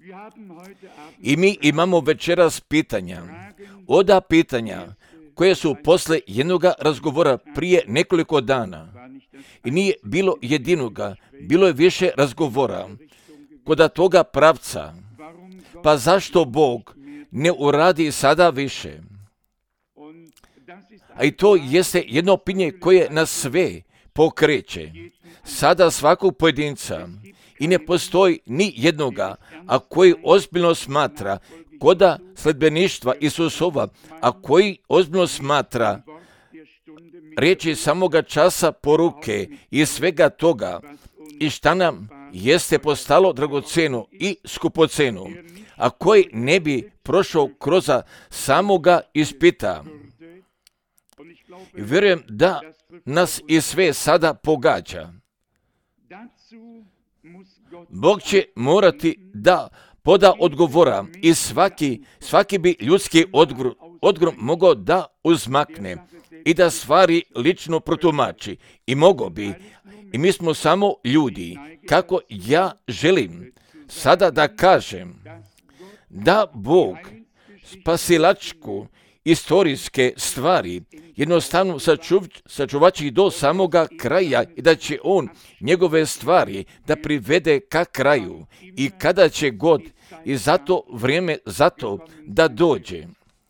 I mi imamo večeras pitanja. Oda pitanja koje su posle jednoga razgovora prije nekoliko dana. I nije bilo jedinoga, bilo je više razgovora kod toga pravca. Pa zašto Bog ne uradi sada više? A i to jeste jedno pitanje koje nas sve pokreće. Sada svakog pojedinca. I ne postoji ni jednoga, a koji ozbiljno smatra koda sledbeništva Isusova, a koji ozbiljno smatra riječi samoga časa poruke i svega toga i šta nam jeste postalo dragoceno i skupoceno, a koji ne bi prošao kroz samoga ispita. I vjerujem da nas i sve sada pogađa. Bog će morati da poda odgovora i svaki bi ljudski odgovor mogao da uzmakne i da stvari lično protumači. I mogao bi. I mi smo samo ljudi. Kako ja želim sada da kažem da Bog spasilačku istorijske stvari jednostavno sačuvat ih do samoga kraja i da će on njegove stvari da privede ka kraju i kada će god i zato vrijeme zato da dođe.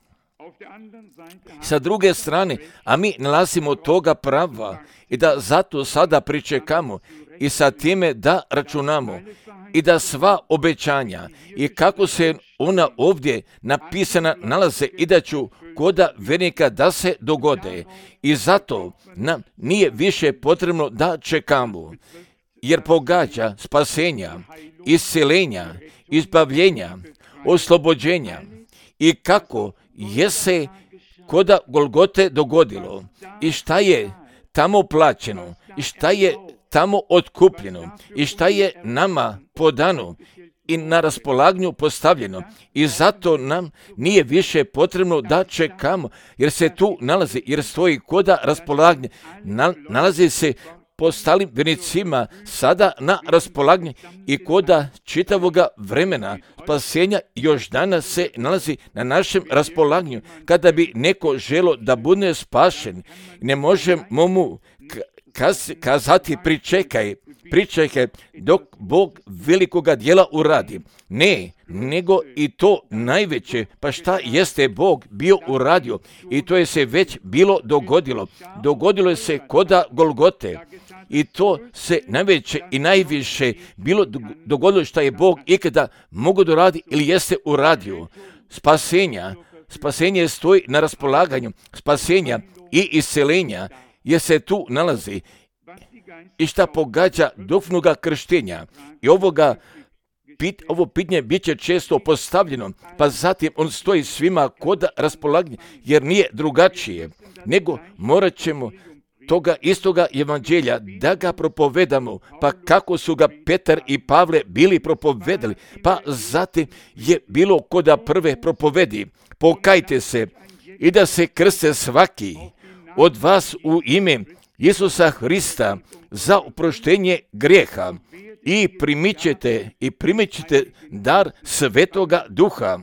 Sa druge strane, a mi nalazimo toga prava i da zato sada pričekamo i sa time da računamo i da sva obećanja i kako se ona ovdje napisana nalaze i da ću koda vernika da se dogode. I zato nam nije više potrebno da čekamo, jer pogađa spasenja, iscelenja, izbavljenja, oslobođenja i kako je se koda Golgote dogodilo i šta je tamo plaćeno i šta je tamo otkupljeno i šta je nama podano i na raspolaganju postavljeno. I zato nam nije više potrebno da čekamo, jer se tu nalazi, jer stoji koda raspolaganje, nalazi se po stalim vjernicima sada na raspolaganje i koda čitavoga vremena spasenja još danas se nalazi na našem raspolaganju. Kada bi neko želo da bude spašen, ne možemo mu kazati pričekaj dok Bog velikoga djela uradi. Ne, nego i to najveće, pa šta jeste Bog bio uradio i to je se već bilo dogodilo. Dogodilo je se koda Golgote i to se najveće i najviše bilo dogodilo što je Bog ikada mogu da radi ili jeste uradio. Spasenje stoji na raspolaganju, spasenja i iscelenja jer se tu nalazi i šta pogađa duhovnoga krštenja. I ovo pitanje bit će često postavljeno, pa zatim on stoji svima kod raspolaganja, jer nije drugačije, nego morat ćemo toga istoga evanđelja da ga propovedamo, pa kako su ga Petar i Pavle bili propovedali, pa zatim je bilo koda prve propovedi, pokajte se i da se krste svaki od vas u ime Isusa Hrista za oproštenje grijeha i primit ćete dar Svetoga Duha.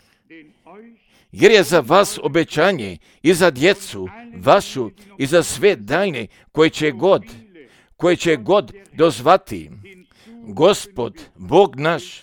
Jer je za vas obećanje i za djecu vašu i za sve daljne koje će god dozvati Gospod, Bog naš.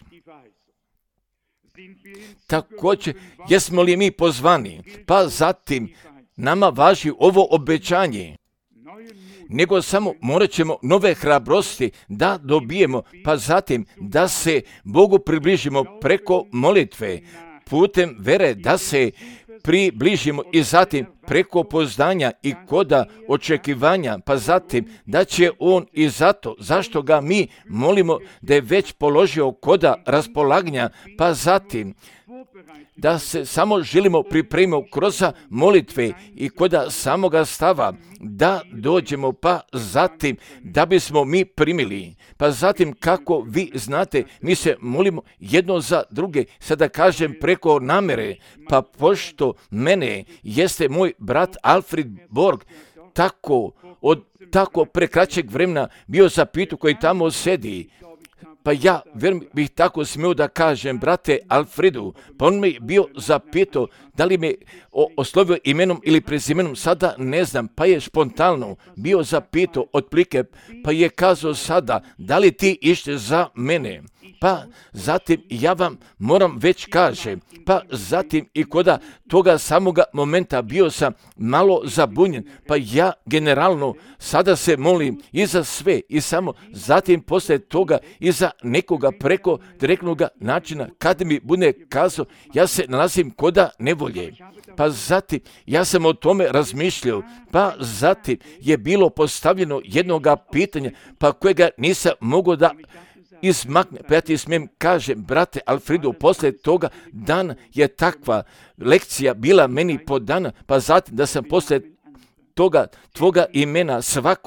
Također, jesmo li mi pozvani, pa zatim nama važi ovo obećanje, nego samo morat ćemo nove hrabrosti da dobijemo, pa zatim da se Bogu približimo preko molitve, putem vere da se približimo i zatim preko poznanja i koda očekivanja, pa zatim da će on i zato, zašto ga mi molimo da je već položio koda raspolaganja, pa zatim da se samo želimo pripremiti kroz molitve i koda samoga stava, da dođemo, pa zatim da bismo mi primili. Pa zatim, kako vi znate, mi se molimo jedno za druge, sada kažem preko namere, pa pošto mene jeste moj brat Alfred Borg tako prekraćeg vremena bio za pitu koji tamo sedi, Pa ja bih tako smio da kažem, brate Alfredu, pa on me bio zapitao da li me oslovio imenom ili prezimenom, sada ne znam, pa je spontalno bio zapitao otplike, pa je kazao sada, da li ti ište za mene? Pa zatim ja vam moram već kažem, pa zatim i koda toga samoga momenta bio sam malo zabunjen, pa ja generalno sada se molim i za sve i samo zatim poslije toga i za nekoga preko direktnog načina kad mi bude kazao ja se nalazim koda nevolje. Pa zatim ja sam o tome razmišljao, pa zatim je bilo postavljeno jednoga pitanja, pa kojega nisam mogao da izmakne. Pa ja ti smijem kažem, brate Alfredu, poslije toga dan je takva lekcija bila meni podana, pa zatim da sam poslije toga tvoga imena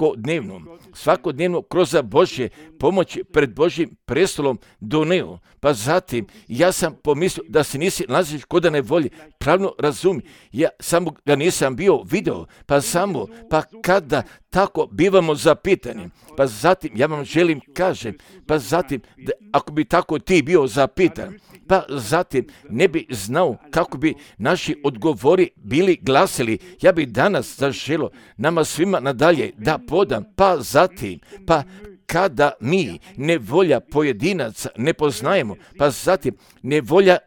svakodnevno kroz Božje pomoći pred Božjim prestolom doneo. Pa zatim ja sam pomislio da se nisi nalaziš kod nevolje, pravno razumi, ja samo ga nisam bio video, pa kada tako bivamo zapitani, pa zatim ja vam želim kažem, pa zatim da, ako bi tako ti bio zapitan, pa zatim ne bi znao kako bi naši odgovori bili glasili, ja bi danas zaželio nama svima nadalje da podam, pa zatim, pa kada mi nevolja pojedinaca ne poznajemo, pa zatim nevolja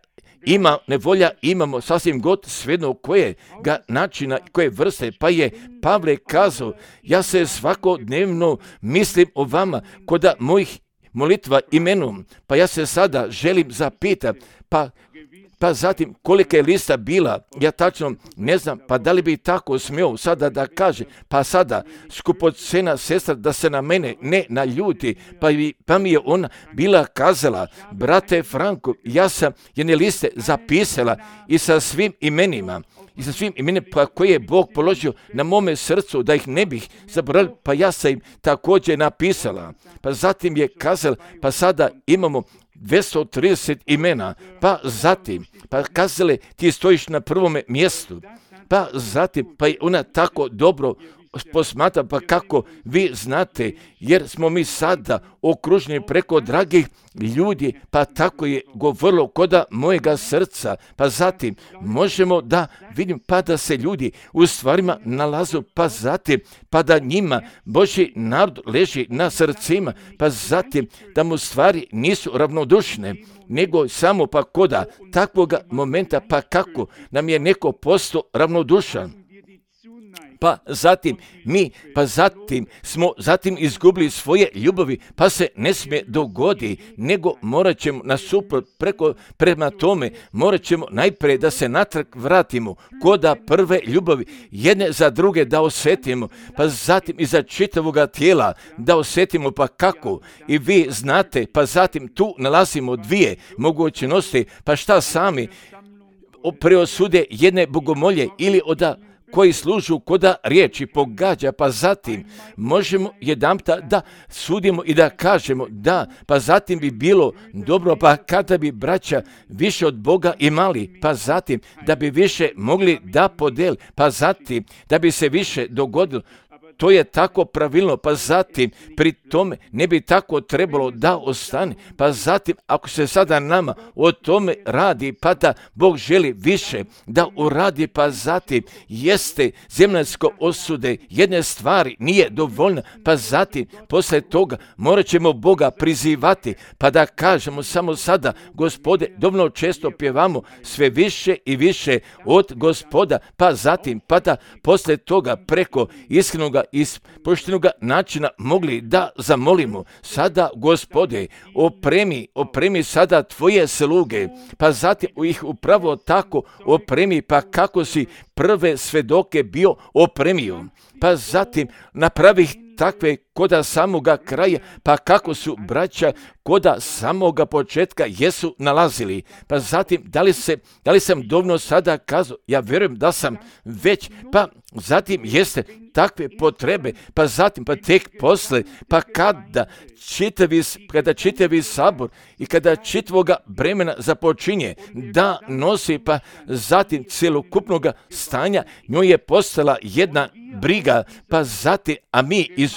imamo sasvim god svejedno kojega načina, koje vrste, pa je Pavle kazao, ja se svakodnevno mislim o vama koda mojih molitva imenom, pa ja se sada želim zapitati, pa zatim kolika je lista bila, ja tačno ne znam, pa da li bi tako smio sada da kaže, pa sada skupocena sestra da se na mene ne naljuti, pa mi je ona bila kazala, brate Franko, ja sam jedne liste zapisala i sa svim imenima, pa koje je Bog položio na mome srcu da ih ne bih zaboravio, pa ja sam im također napisala. Pa zatim je kazala, pa sada imamo 230 imena, pa zatim, pa kazale ti stojiš na prvome mjestu, pa zatim, pa je ona tako dobro posmatra, pa kako vi znate, jer smo mi sada okruženi preko dragih ljudi, pa tako je govorilo koda mojega srca, pa zatim možemo da vidim, pa da se ljudi u stvarima nalazu, pa zatim, pa da njima Božji narod leži na srcima, pa zatim da mu stvari nisu ravnodušne, nego samo pa koda takvoga momenta, pa kako nam je neko postao ravnodušan. Pa zatim smo izgubili svoje ljubavi, pa se ne smije dogodi, nego morat ćemo nasuprot prema tome, morat ćemo najprije da se natrag vratimo koda prve ljubavi, jedne za druge da osjetimo, pa zatim i za čitavoga tijela da osjetimo, pa kako, i vi znate, pa zatim tu nalazimo dvije mogućnosti, pa šta sami preosude jedne bogomolje ili koji služu koda riječi pogađa, pa zatim možemo jedanputa da sudimo i da kažemo da, pa zatim bi bilo dobro, pa kada bi braća više od Boga imali, pa zatim da bi više mogli da podeli, pa zatim da bi se više dogodilo. To je tako pravilno, pa zatim pri tome ne bi tako trebalo da ostane, pa zatim ako se sada nama o tome radi, pa da Bog želi više da uradi, pa zatim jeste zemaljsko osude, jedne stvari nije dovoljna, pa zatim posle toga morat ćemo Boga prizivati, pa da kažemo samo sada, Gospode, dovoljno često pjevamo sve više i više od Gospoda, pa zatim, pa da posle toga preko iskrenoga iz poštenoga načina mogli da zamolimo, sada Gospode, opremi sada tvoje sluge, pa zatim ih upravo tako opremi, pa kako si prve svedoke bio opremio, pa zatim napravi takve koda samoga kraja, pa kako su braća koda samoga početka jesu nalazili, pa zatim da li sam dovoljno sada kazao, ja vjerujem da sam već, pa zatim jeste takve potrebe, pa zatim pa tek posle, pa kada čitavi sabor i kada čitavoga bremena započinje da nosi, pa zatim celokupnoga stanja njoj je postala jedna briga, pa zatim, a mi iz ove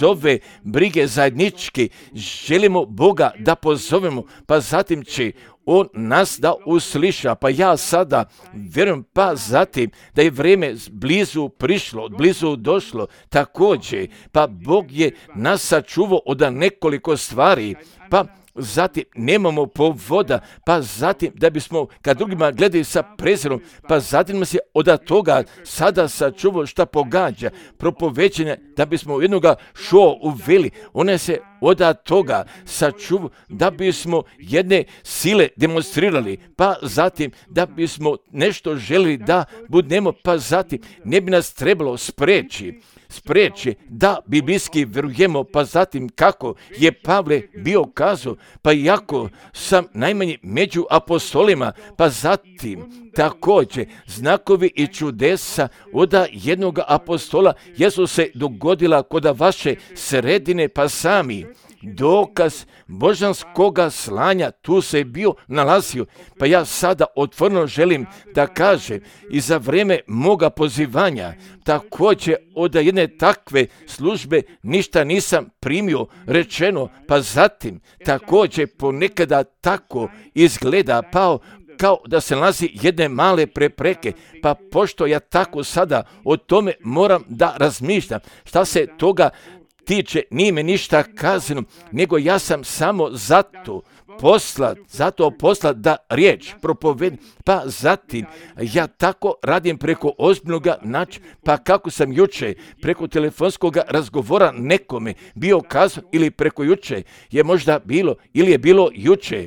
brige zajednički, želimo Boga da pozovemo, pa zatim će On nas da usliša, pa ja sada vjerujem, pa zatim da je vrijeme blizu prišlo, blizu došlo, također, pa Bog je nas sačuvao od nekoliko stvari, pa zatim nemamo povoda, pa zatim da bismo kad drugima gledaju sa prezirom, pa zatim nas je od toga sada sačuvao šta pogađa, propoveđenje da bismo jednoga šoa uveli, one se od toga sačuvao da bismo jedne sile demonstrirali, pa zatim da bismo nešto želili da budemo, pa zatim ne bi nas trebalo spriječi da biblijski vjerujemo, pa zatim kako je Pavle bio kazao, pa iako sam najmanji među apostolima, pa zatim također znakovi i čudesa od jednog apostola jesu se dogodila kod vaše sredine, pa sami dokaz božanskoga slanja tu se bio nalazio. Pa ja sada otvoreno želim da kažem i za vrijeme moga pozivanja također od jedne takve službe ništa nisam primio rečeno, pa zatim također ponekada tako izgleda kao da se nalazi jedne male prepreke, pa pošto ja tako sada o tome moram da razmišljam, šta se toga tiče, nije me ništa kazano, nego ja sam samo zato poslat da riječ propovedim, pa zatim ja tako radim preko ozbiljnog načina, pa kako sam juče preko telefonskog razgovora nekome bio kazao ili preko juče je možda bilo ili je bilo juče.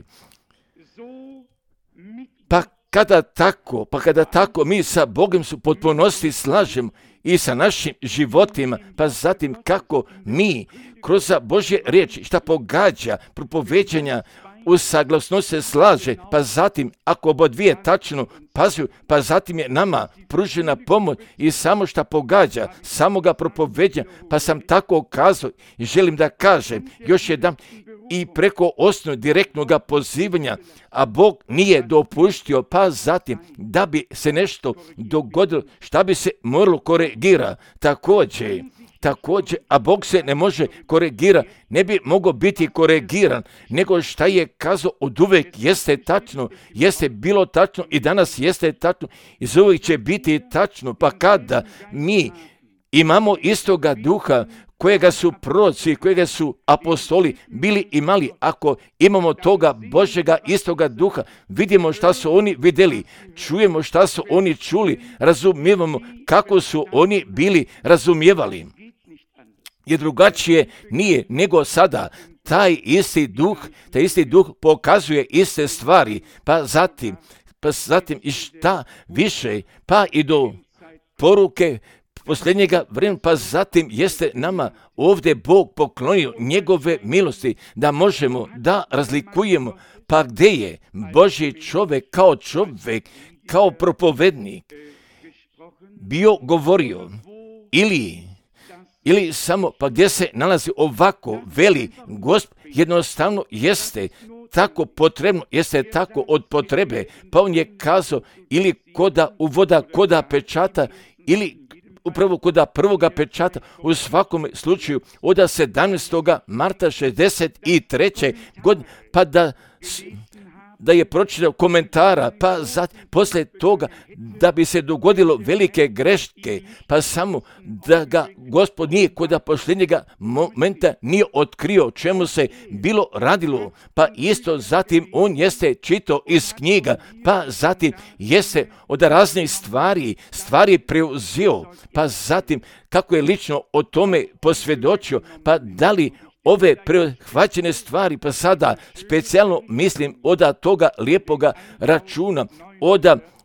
Pa kada tako mi sa Bogom su potpunosti slažemo i sa našim životima, pa zatim kako mi kroz Božje riječi šta pogađa propoveđenja usaglasno se slaže, pa zatim ako oba dvije tačno pazuju, pa zatim je nama pružena pomoć i samo šta pogađa samoga propoveđenja, pa sam tako kazao i želim da kažem još jedan i preko osnovnog direktnog pozivanja, a Bog nije dopuštio, pa zatim da bi se nešto dogodilo, šta bi se moralo koregira, također, a Bog se ne može korigirati, ne bi mogao biti korigiran, nego šta je kazao od uvijek jeste tačno, jeste bilo tačno i danas jeste tačno i za uvijek će biti tačno, pa kada mi imamo istoga duha kojega su proroci, kojega su apostoli bili imali, ako imamo toga Božjega istoga duha, vidimo šta su oni vidjeli, čujemo šta su oni čuli, razumijevamo kako su oni bili razumijevali. Jer drugačije nije nego sada. Taj isti duh pokazuje iste stvari, pa zatim i šta više, pa i do poruke posljednjega vremena, pa zatim jeste nama ovdje Bog poklonio njegove milosti, da možemo da razlikujemo, pa gdje je Božji čovjek, kao propovednik bio govorio, ili samo, pa gdje se nalazi ovako, veli Gospod, jednostavno jeste tako potrebno, jeste tako od potrebe, pa on je kazao ili koda uvoda, koda pečata, ili upravo kod prvoga pečata, u svakom slučaju od 17. marta 63. godine, pa da je pročitao komentara, pa poslije toga da bi se dogodilo velike greške, pa samo da ga Gospod nije kod posljednjega momenta nije otkrio čemu se bilo radilo, pa isto zatim on jeste čitao iz knjiga, pa zatim jeste od raznih stvari preuzeo, pa zatim kako je lično o tome posvjedočio, pa da li ove prehvaćene stvari, pa sada specijalno mislim od toga lijepoga računa, od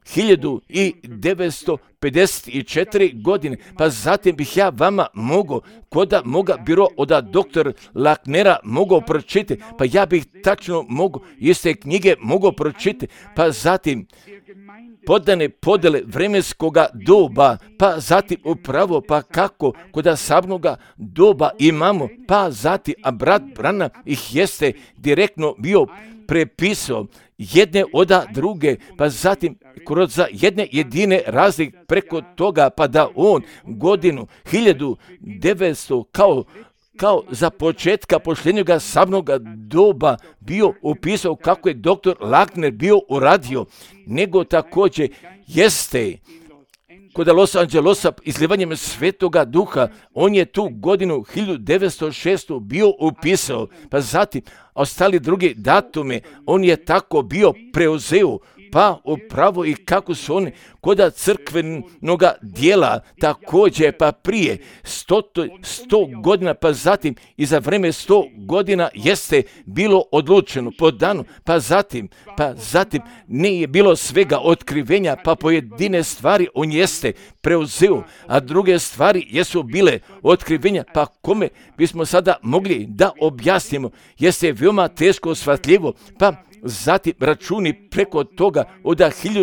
1954. godine, pa zatim bih ja vama mogao, koda moga biro od doktor Laknera mogao pročitati, pa ja bih tačno mogao iste knjige mogao pročitati, pa zatim podane podele vremenskoga doba, pa zatim upravo, pa kako kod sabnoga doba imamo, pa zatim, a brat Branham ih jeste direktno bio prepisao jedne od druge, pa zatim kroz jedne jedine razlike preko toga, pa da on godinu 1900 kao za početka posljednjega savnoga doba bio upisao kako je doktor Lagner bio uradio, nego također jeste kod Los Angelesa izlivanjem Svetoga Duha, on je tu godinu 1906. bio upisao, pa zatim ostali drugi datume, on je tako bio preuzeo, pa upravo i kako su oni kod crkvenoga dijela također, pa prije 100 godina, pa zatim i za vreme 100 godina jeste bilo odlučeno po danu, pa zatim nije bilo svega otkrivenja, pa pojedine stvari on jeste preuzeo, a druge stvari jesu bile otkrivenja, pa kome bismo sada mogli da objasnimo, jeste veoma teško shvatljivo, pa zatim računi preko toga od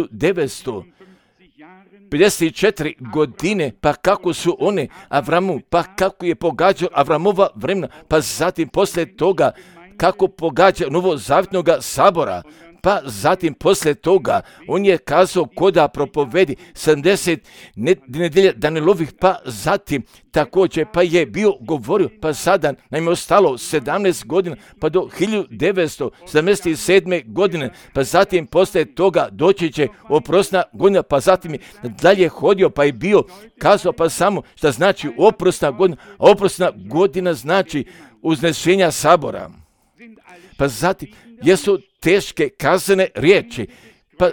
1954 godine, pa kako su one Avramu, pa kako je pogađao Avramova vremena, pa zatim poslije toga kako pogađa Novozavjetnog sabora, pa zatim poslije toga on je kazao koda propovedi 70 nedelja Danilovih, pa zatim također pa je bio govorio, pa sada nam je ostalo 17 godina, pa do 1977. godine, pa zatim poslije toga doći će oprosna godina, pa zatim je dalje hodio, pa je bio kazao, pa samo šta znači oprosna godina, a oprosna godina znači uznešenja sabora. Pa zatim jesu teške kaznene riječi, pa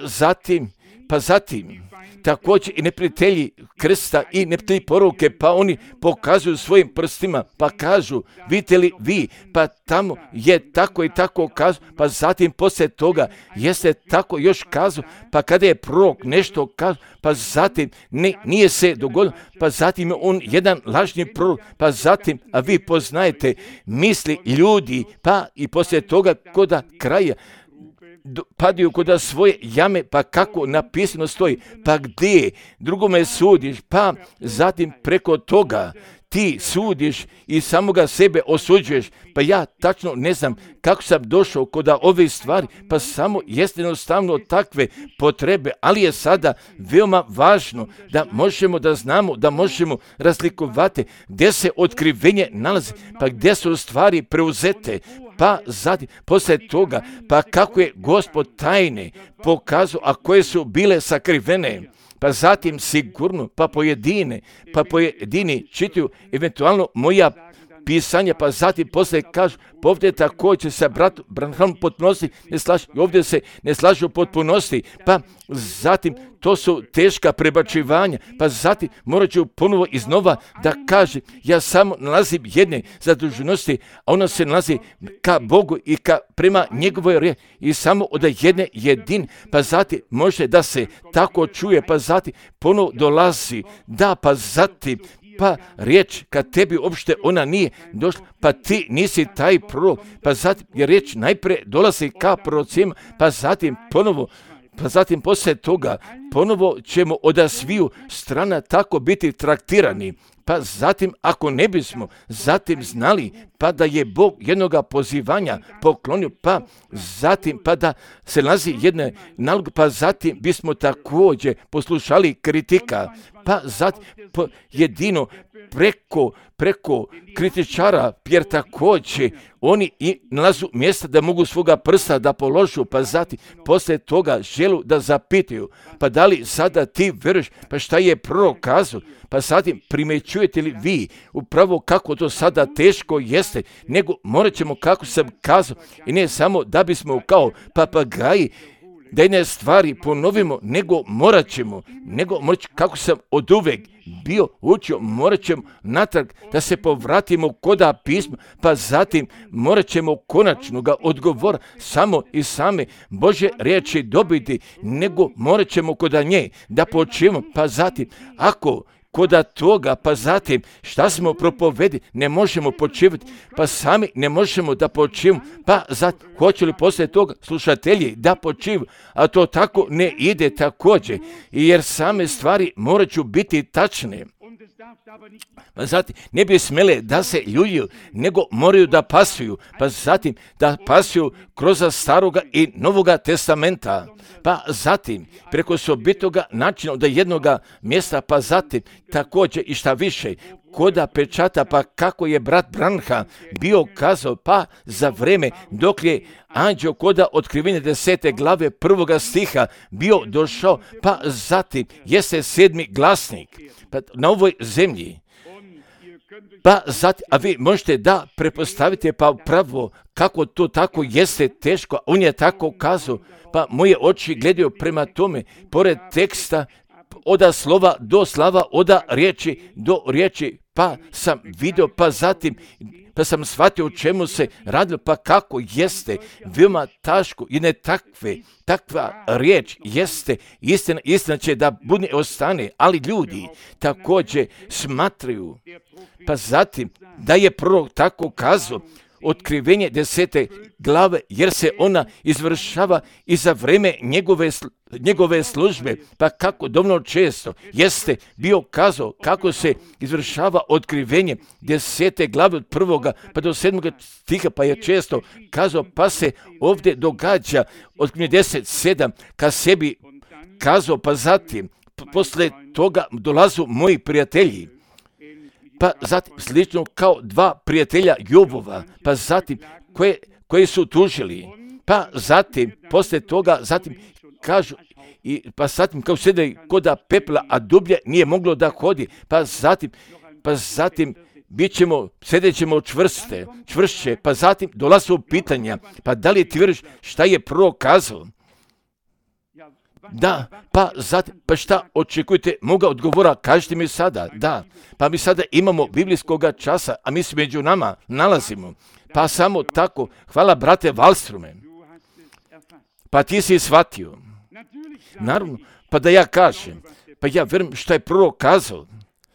zatim također i neprijatelji krsta i neprijatelji poruke, pa oni pokazuju svojim prstima, pa kažu, vidite li vi, pa tamo je tako i tako kazao, pa zatim poslije toga jeste tako još kazao, pa kada je prorok nešto kazao, pa zatim nije se dogodilo, pa zatim je on jedan lažni prorok, pa zatim, a vi poznajete misli ljudi, pa i poslije toga koda kraja, padaju kod svoje jame, pa kako napisano stoji, pa gdje drugome sudiš, pa zatim preko toga ti sudiš i samoga sebe osuđuješ, pa ja tačno ne znam kako sam došao kod ove stvari, pa samo jeste jednostavno takve potrebe, ali je sada veoma važno da možemo da znamo, da možemo razlikovati gdje se otkrivenje nalazi, pa gdje su stvari preuzete, pa zatim poslije toga, pa kako je Gospod tajne pokazao, a koje su bile sakrivene, pa zatim sigurno, pa pojedini čitaju eventualno moja pisanja, pa zatim poslije kažu, pa ovdje također se brat Branham potpunosti ne slažu, ovdje se ne slažu potpunosti, pa zatim to su teška prebačivanja, pa zatim morat ću ponovo iznova da kaže, ja samo nalazim jedne zaduženosti, a ona se nalazi ka Bogu i prema njegovoj riječi i samo od jedne jedin, pa zatim može da se tako čuje, pa zatim ponovo dolazi, da, pa zatim pa riječ kad tebi uopšte ona nije došla, pa ti nisi taj prorok, pa zatim je riječ najprije dolazi ka prorocima, pa zatim ponovo, pa zatim poslije toga ponovo ćemo od sviju strana tako biti traktirani, pa zatim ako ne bismo zatim znali pa da je Bog jednoga pozivanja poklonio, pa zatim pa da se nalazi jedne nalog, pa zatim bismo također poslušali kritika, pa zatim jedino preko kritičara, jer također oni i nalazu mjesta da mogu svoga prsta da položu, pa zatim poslije toga želu da zapitaju, pa da li sada ti veruješ, pa šta je prorok kazao, pa zatim primjećujete li vi upravo kako to sada teško jeste, nego morat ćemo kako sam kazao i ne samo da bismo kao papagaji da jedne stvari ponovimo, nego morat ćemo, kako sam od uvek bio učio, morat ćemo natrag da se povratimo koda pisma, pa zatim morat ćemo konačnoga odgovora samo i same Božje riječi dobiti, nego morat ćemo koda nje da počivamo, pa zatim ako koda toga, pa zatim šta smo propovedi, ne možemo počivati, pa sami ne možemo da počivamo, pa zatim hoće li poslije toga slušatelji da počivaju, a to tako ne ide također, jer same stvari morat ću biti tačne. Pa zatim ne bi smjele da se ljuljuju, nego moraju da pasuju, pa zatim da pasuju kroz Staroga i Novoga testamenta, pa zatim preko osobitoga načina do jednoga mjesta, pa zatim također i šta više, koda pečata, pa kako je brat Branham bio kazao, pa za vreme dok je anđeo koda otkrivenja 10. glave 1. stiha bio došao, pa zatim jeste 7. glasnik pa na ovoj zemlji. Pa zatim, a vi možete da prepostavite pa pravo kako to tako jeste teško, on je tako kazao, pa moje oči gledaju prema tome, pored teksta, oda slova do slava, oda riječi do riječi, pa sam vidio, pa zatim, pa sam shvatio o čemu se radilo, pa kako jeste veoma teško i ne takva riječ jeste istina će da bude ostane, ali ljudi također smatraju, pa zatim da je prorok tako kazao, otkrivenje 10. glave, jer se ona izvršava i za vreme njegove službe, pa kako dovoljno često jeste bio kazao kako se izvršava otkrivenje 10. glave od 1. pa do 7. stiha, pa je često kazao, pa se ovdje događa otkrivenje 10.7, kad sebi kazao, pa zatim posle toga dolazu moji prijatelji, pa zatim slično kao dva prijatelja Jobova, pa zatim koji su tužili, pa zatim poslije toga zatim kažu, pa zatim kao sjede koda pepla, a dublje nije moglo da hodi, pa zatim sjedeći ćemo čvršće, pa zatim dolaze pitanja, pa da li ti vjeruješ šta je prorok kazao? Da, pa zatim, pa šta očekujete moga odgovora, kažite mi sada, da, pa mi sada imamo biblijskoga časa, a mi se među nama nalazimo, pa samo tako, hvala brate Wallstrume, pa ti si shvatio, naravno, pa da ja kažem, pa ja vjerujem šta je prorok kazao,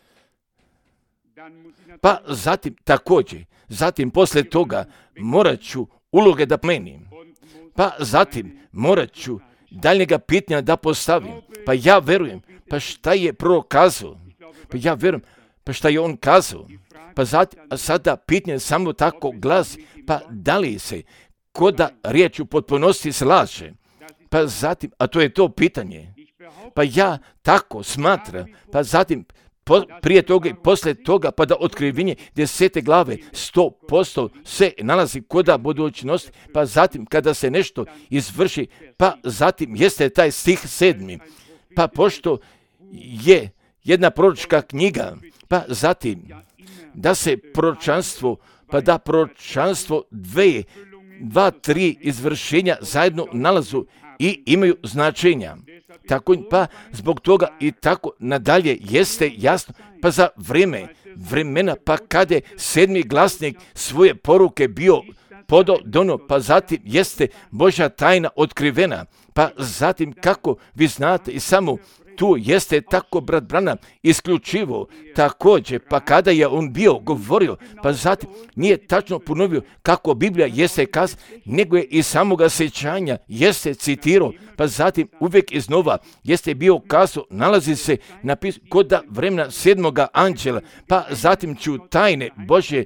pa zatim također, zatim poslije toga morat ću uloge da pomenim, pa zatim morat ću daljnjega pitanja da postavim, pa ja verujem, pa šta je prorok kazao, pa ja verujem, pa šta je on kazao, pa sada pitanje samo tako glasi, pa da li se koda riječ u potpunosti slaže, pa zatim, a to je to pitanje, pa ja tako smatram, pa zatim prije toga i poslije toga, pa da otkrivenje 10. glave 100% se nalazi koda budućnosti, pa zatim kada se nešto izvrši, pa zatim jeste taj stih 7. Pa pošto je jedna proročka knjiga, pa zatim da se proročanstvo, pa da proročanstvo 2-3 izvršenja zajedno nalazu i imaju značenja. Tako, pa zbog toga i tako nadalje jeste jasno, pa za vremena, pa kada je 7. glasnik svoje poruke bio dono, pa zatim jeste Božja tajna otkrivena, pa zatim kako vi znate i samo tu jeste tako brat Branham isključivo također, pa kada je on bio govorio, pa zatim nije tačno ponovio kako Biblija jeste kaz, nego je iz samoga sjećanja jeste citirao, pa zatim uvijek iznova jeste bio kazao, nalazi se koda vremena 7. anđela, pa zatim ću tajne Božje,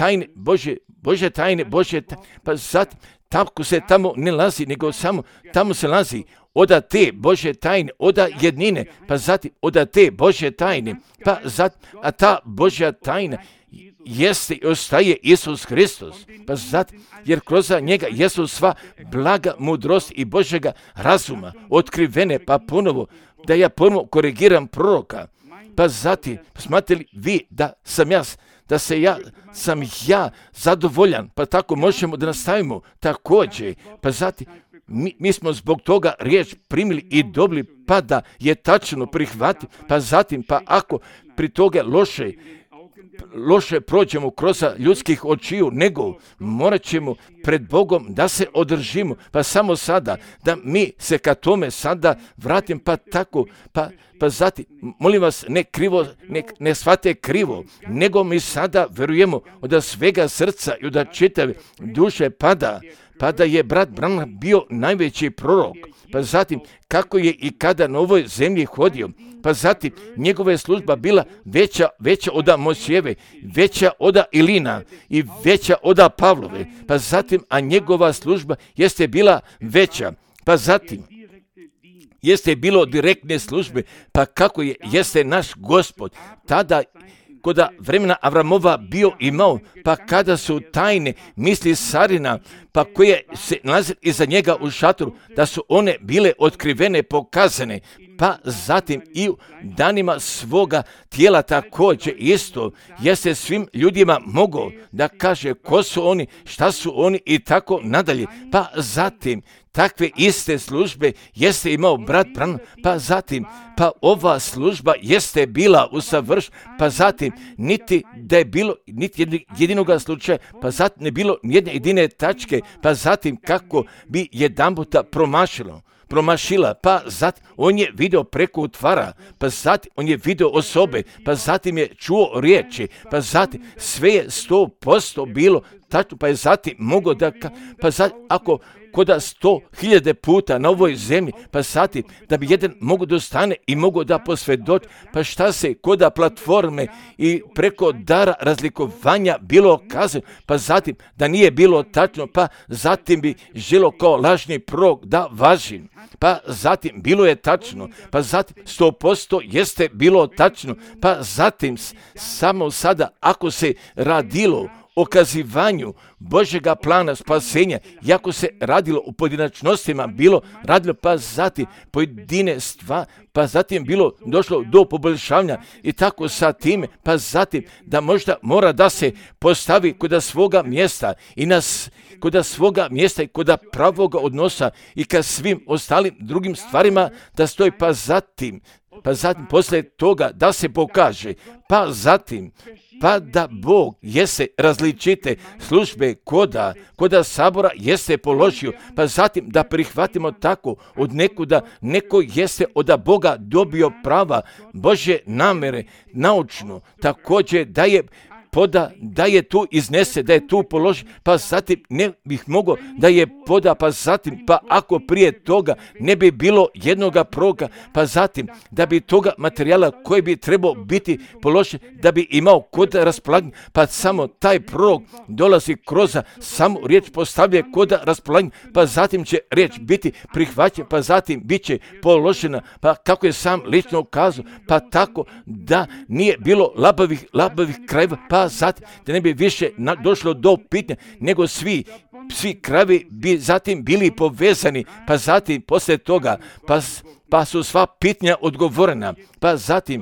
pa zatim tako se tamo ne lazi, nego samo tamo se lazi oda te Božje tajne, oda jednine, pa zatim oda te Božje tajne, pa zatim, a ta Božja tajna jeste i ostaje Isus Hristos, pa zatim, jer kroz njega jesu sva blaga mudrost i Božjega razuma otkrivene, pa ponovo, da ja ponovo korigiram proroka, pa zatim, smatrali vi da sam ja zadovoljan, pa tako možemo da nastavimo također, pa zatim, mi smo zbog toga riječ primili i dobili, pa da je tačno prihvatiti, pa zatim, pa ako pri toga loše prođemo kroz ljudskih očiju, nego morat ćemo pred Bogom da se održimo, pa samo sada, da mi se ka tome sada vratim, pa tako, pa zatim, molim vas, ne shvate krivo, nego mi sada verujemo od svega srca i od čitave duše pa da je brat Branham bio najveći prorok, pa zatim kako je i kada na ovoj zemlji hodio, pa zatim njegova je služba bila veća od Mojsijeve, veća od Ilina i veća od Pavlove, pa zatim, a njegova služba jeste bila veća, pa zatim jeste bilo direktne službe, pa kako jeste naš Gospod tada kod vremena Avramova bio imao, pa kada su tajne misli Sarina, pa koje se nalaze iza njega u šatoru, da su one bile otkrivene, pokazane, pa zatim i u danima svoga tijela također isto jeste svim ljudima mogao da kaže ko su oni, šta su oni i tako nadalje, pa zatim takve iste službe jeste imao brat Branham, pa zatim, pa ova služba jeste bila usavršena, pa zatim niti da je bilo niti jedinoga slučaja, pa zatim ne bilo nijedne jedine tačke, pa zatim kako bi jedanputa promašila, pa zatim on je vidio preko utvara, pa zatim on je vidio osobe, pa zatim je čuo riječi, pa zatim sve je 100% bilo tačno, pa je zatim mogao da, pa zatim ako koda 100.000 puta na ovoj zemlji, pa zatim da bi jedan mogo da ostane i mogo da posvjedoči, pa šta se koda platforme i preko dara razlikovanja bilo kazano, pa zatim da nije bilo tačno, pa zatim bi želo kao lažni prorok da važi, pa zatim bilo je tačno, pa zatim 100% jeste bilo tačno, pa zatim samo sada ako se radilo o kazivanju Božjega plana spasenja, jako se radilo u pojedinačnostima, bilo radilo, pa zatim pojedine stvari, pa zatim bilo došlo do poboljšavanja i tako sa time, pa zatim da možda mora da se postavi kod svoga mjesta i kod svoga mjesta i kod pravoga odnosa i ka svim ostalim drugim stvarima da stoji, pa zatim poslije toga da se pokaže, pa zatim pa da Bog jeste različite službe koda sabora jeste položio, pa zatim da prihvatimo tako od nekuda, neko jeste od Boga dobio prava Božje namere naučno, također da je tu iznese, da je tu položi, pa zatim ne bih mogao da je poda, pa zatim, pa ako prije toga ne bi bilo jednoga proroka, pa zatim da bi toga materijala koji bi trebao biti položen, da bi imao kod raspolaganja, pa samo taj prorok dolazi kroz samu riječ postavlja kod raspolaganja, pa zatim će riječ biti prihvaćena, pa zatim bit će položena, pa kako je sam lično ukazao, pa tako da nije bilo labavih krajeva, pa zatim da ne bi više došlo do pitanja, nego svi krajevi bi zatim bili povezani, pa zatim poslije toga, pa su sva pitanja odgovorena, pa zatim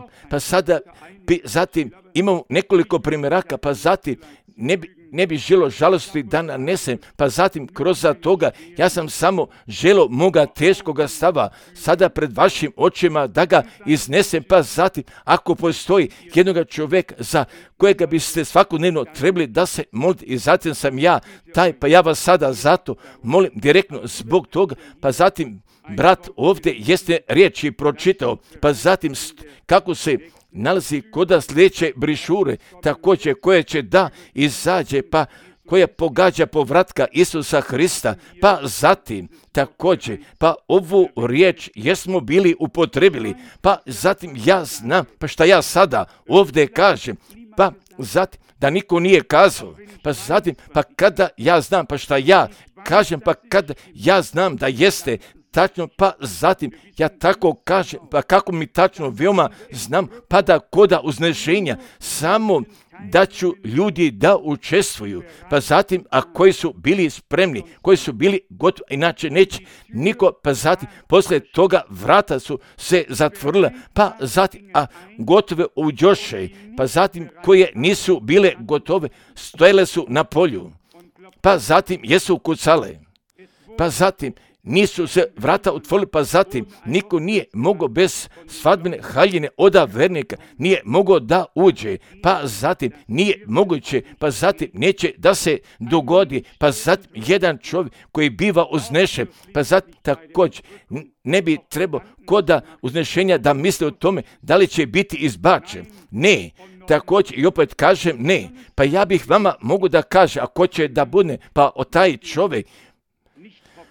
imamo nekoliko primjeraka, pa zatim ne bi želo žalosti da nanesem, pa zatim kroz toga ja sam samo želo moga teškoga stava sada pred vašim očima da ga iznesem, pa zatim ako postoji jednoga čovjeka za kojega biste svakodnevno trebali da se molite i zatim sam ja taj, pa ja vas sada zato molim direktno zbog toga, pa zatim brat ovdje jeste riječi pročitao, pa zatim kako se nalazi kod sljedeće brišure, također koje će da izađe, pa koja pogađa povratka Isusa Hrista, pa zatim također, pa ovu riječ jesmo bili upotrebili, pa zatim ja znam, pa šta ja sada ovdje kažem, pa zatim da niko nije kazao, pa zatim, pa kada ja znam, pa šta ja kažem, pa kada ja znam da jeste tačno, pa zatim ja tako kažem, pa kako mi tačno veoma znam, pa da koda uznešenja samo da ću ljudi da učestvuju, pa zatim, a koji su bili spremni, koji su bili gotovi, inače neće niko, pa zatim, poslije toga vrata su se zatvorila, pa zatim, a gotove uđoše, pa zatim, koje nisu bile gotove, stojele su na polju, pa zatim, jesu kucale, pa zatim, nisu se vrata otvorili, pa zatim niko nije mogao bez svadbene haljine od vernika, nije mogao da uđe, pa zatim nije moguće, pa zatim neće da se dogodi, pa zatim jedan čovjek koji biva uznešen, pa zatim također ne bi trebao koda uznešenja da misle o tome da li će biti izbačen. Ne, također i opet kažem ne, pa ja bih vama mogu da kažem, ako će da bude, pa o taj čovjek,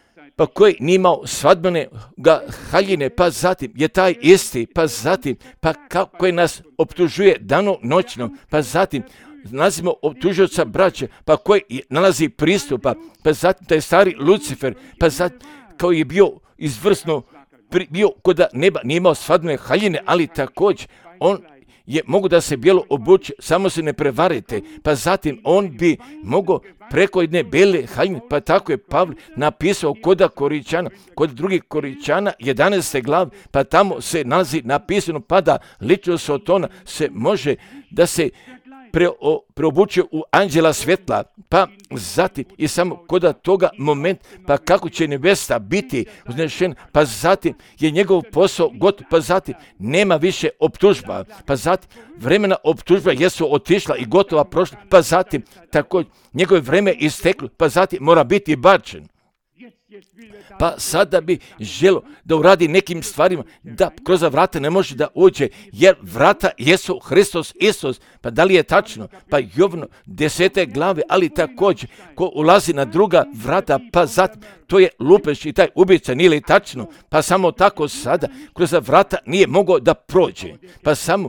pa koji nije imao svadbene haljine, pa zatim je taj isti, pa zatim, pa koji nas optužuje danonoćno, pa zatim nalazimo optužioca braće, pa koji nalazi pristupa, pa zatim taj stari Lucifer, pa zatim koji je bio izvrsno, bio kod neba, nije imao svadbene haljine, ali također on je mogu da se bijelo obuče, samo se ne prevarite, pa zatim on bi mogao preko jedne bele haljine, pa tako je Pavle napisao kod drugih Koričana 11. glav, pa tamo se nalazi napisano, pa da ličnost Sotona se može da se preobuče u anđela svjetla, pa zatim i samo kod toga moment, pa kako će nevesta biti uznešena, pa zatim je njegov posao gotov, pa zatim nema više optužba, pa zatim vremena optužba jesu otišla i gotova prošla, pa zatim tako njegove vreme isteklo, pa zatim mora biti bačen. Pa sada bi želo da uradi nekim stvarima, da kroz vrata ne može da uđe, jer vrata jesu Hristos Isus. Pa da li je tačno? Pa Jovno 10. glave, ali također ko ulazi na druga vrata, pa zatim to je lupež i taj ubica, nije li tačno? Pa samo tako sada kroz vrata nije mogao da prođe, pa samo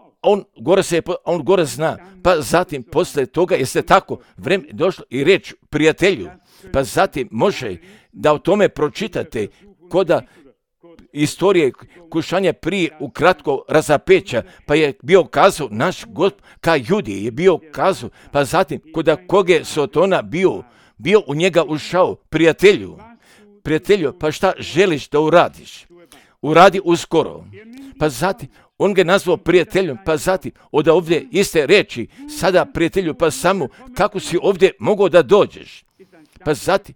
on gore zna, pa zatim posle toga jeste tako vreme došlo i reč prijatelju, pa zatim može da o tome pročitate koda istorije kušanja prije ukratko razapeća, pa je bio kazao naš Gospod ka Judi je bio kazao, pa zatim koda koge Sotona bio u njega ušao, prijatelju, pa šta želiš da uradiš? Uradi uskoro. Pa zatim on ga nazvao prijateljom, pa zatim od ovdje iste reči, sada prijatelju, pa samo kako si ovdje mogao da dođeš? Pa zatim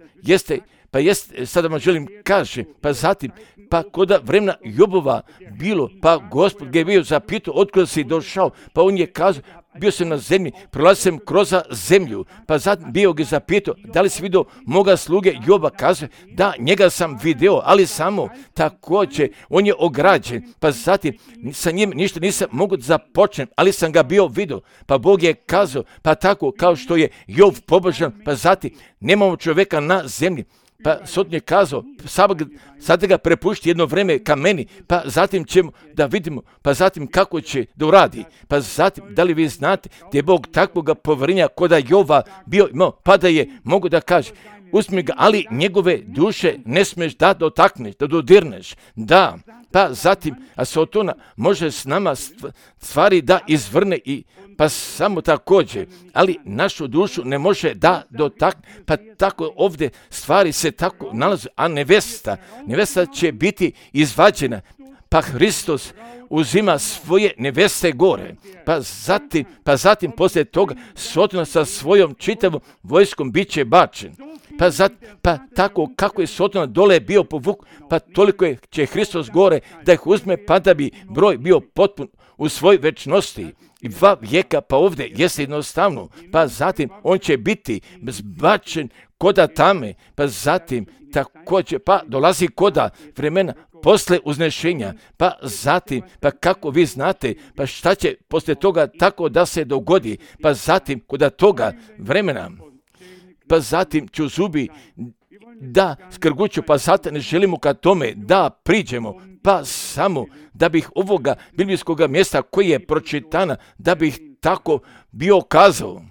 sada vam želim kaže, pa zatim, pa koda vremena Jobova bilo, pa Gospod ga je bio zapitao otkuda si došao, pa on je kazao, bio sam na zemlji, prolazio sam kroz zemlju, pa zatim bio ga zapitao, da li si vidio moga sluge Joba, kaže, da, njega sam video, ali samo također, on je ograđen, pa zatim sa njim ništa nisam mogu da započnem, ali sam ga bio vidio, pa Bog je kazao, pa tako kao što je Job pobožan, pa zatim nemamo čovjeka na zemlji, pa Soton je kazao, sada ga prepušti jedno vreme ka meni, pa zatim ćemo da vidimo, pa zatim kako će da uradi, pa zatim, da li vi znate da je Bog takvoga poverenja koda Jova bio imao, pa da je mogu da kaže, uzmi ga, ali njegove duše ne smiješ da dotakneš, da dodirneš, da, pa zatim, a Sotona može s nama stvari da izvrne i pa samo također, ali našu dušu ne može da dotakne, pa tako ovdje stvari se tako nalaze, a nevesta će biti izvađena, pa Hristos uzima svoje neveste gore, pa zatim poslije toga Sotona sa svojom čitavom vojskom bit će bačen. Pa tako kako je Sotona dole bio povuk, pa toliko će Hristos gore da ih uzme, pa da bi broj bio potpun u svoj večnosti. I 2 vijeka, pa ovdje jeste jednostavno, pa zatim on će biti zbačen koda tame, pa zatim također, pa dolazi koda vremena posle uznešenja, pa zatim, pa kako vi znate, pa šta će posle toga tako da se dogodi, pa zatim koda toga vremena, pa zatim ću zubi da skrguću, pa zatim ne želimo ka tome da priđemo, pa samo da bih ovoga biblijskoga mjesta koji je pročitana, da bih tako bio kazao.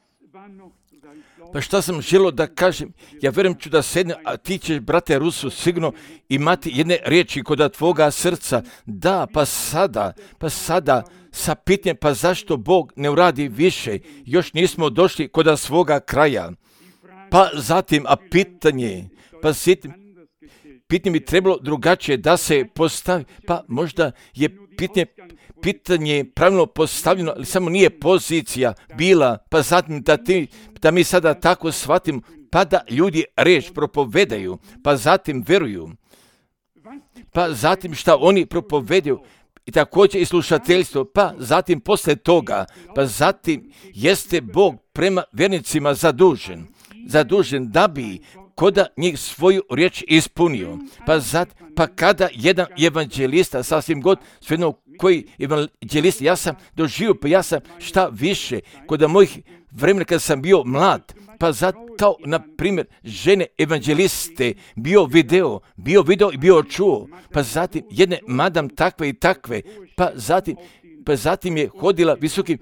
Pa šta sam želio da kažem, ja vjerujem ću da sedne, a ti ćeš, brate Rusu, sigurno imati jedne riječi kod tvoga srca, da, pa sada, sa pitanjem, pa zašto Bog ne uradi više, još nismo došli kod svoga kraja. Pa zatim, a pitanje bi trebalo drugačije da se postavi, pa možda je pitanje pravilno postavljeno, ali samo nije pozicija bila, pa zatim da mi sada tako shvatimo, pa da ljudi riječ propovedaju, pa zatim veruju, pa zatim šta oni propovedaju, i također i slušateljstvo, pa zatim posle toga, pa zatim jeste Bog prema vjernicima zadužen da bi koda njih svoju riječ ispunio. Pa kada jedan evanđelista, sasvim god, svejedno koji evanđelist, ja sam doživio, pa ja sam šta više, kod mojih vremena kada sam bio mlad, pa kao, na primjer, žene evanđeliste, bio video i bio čuo, pa zatim jedne madam takve i takve, pa zatim je hodila visokim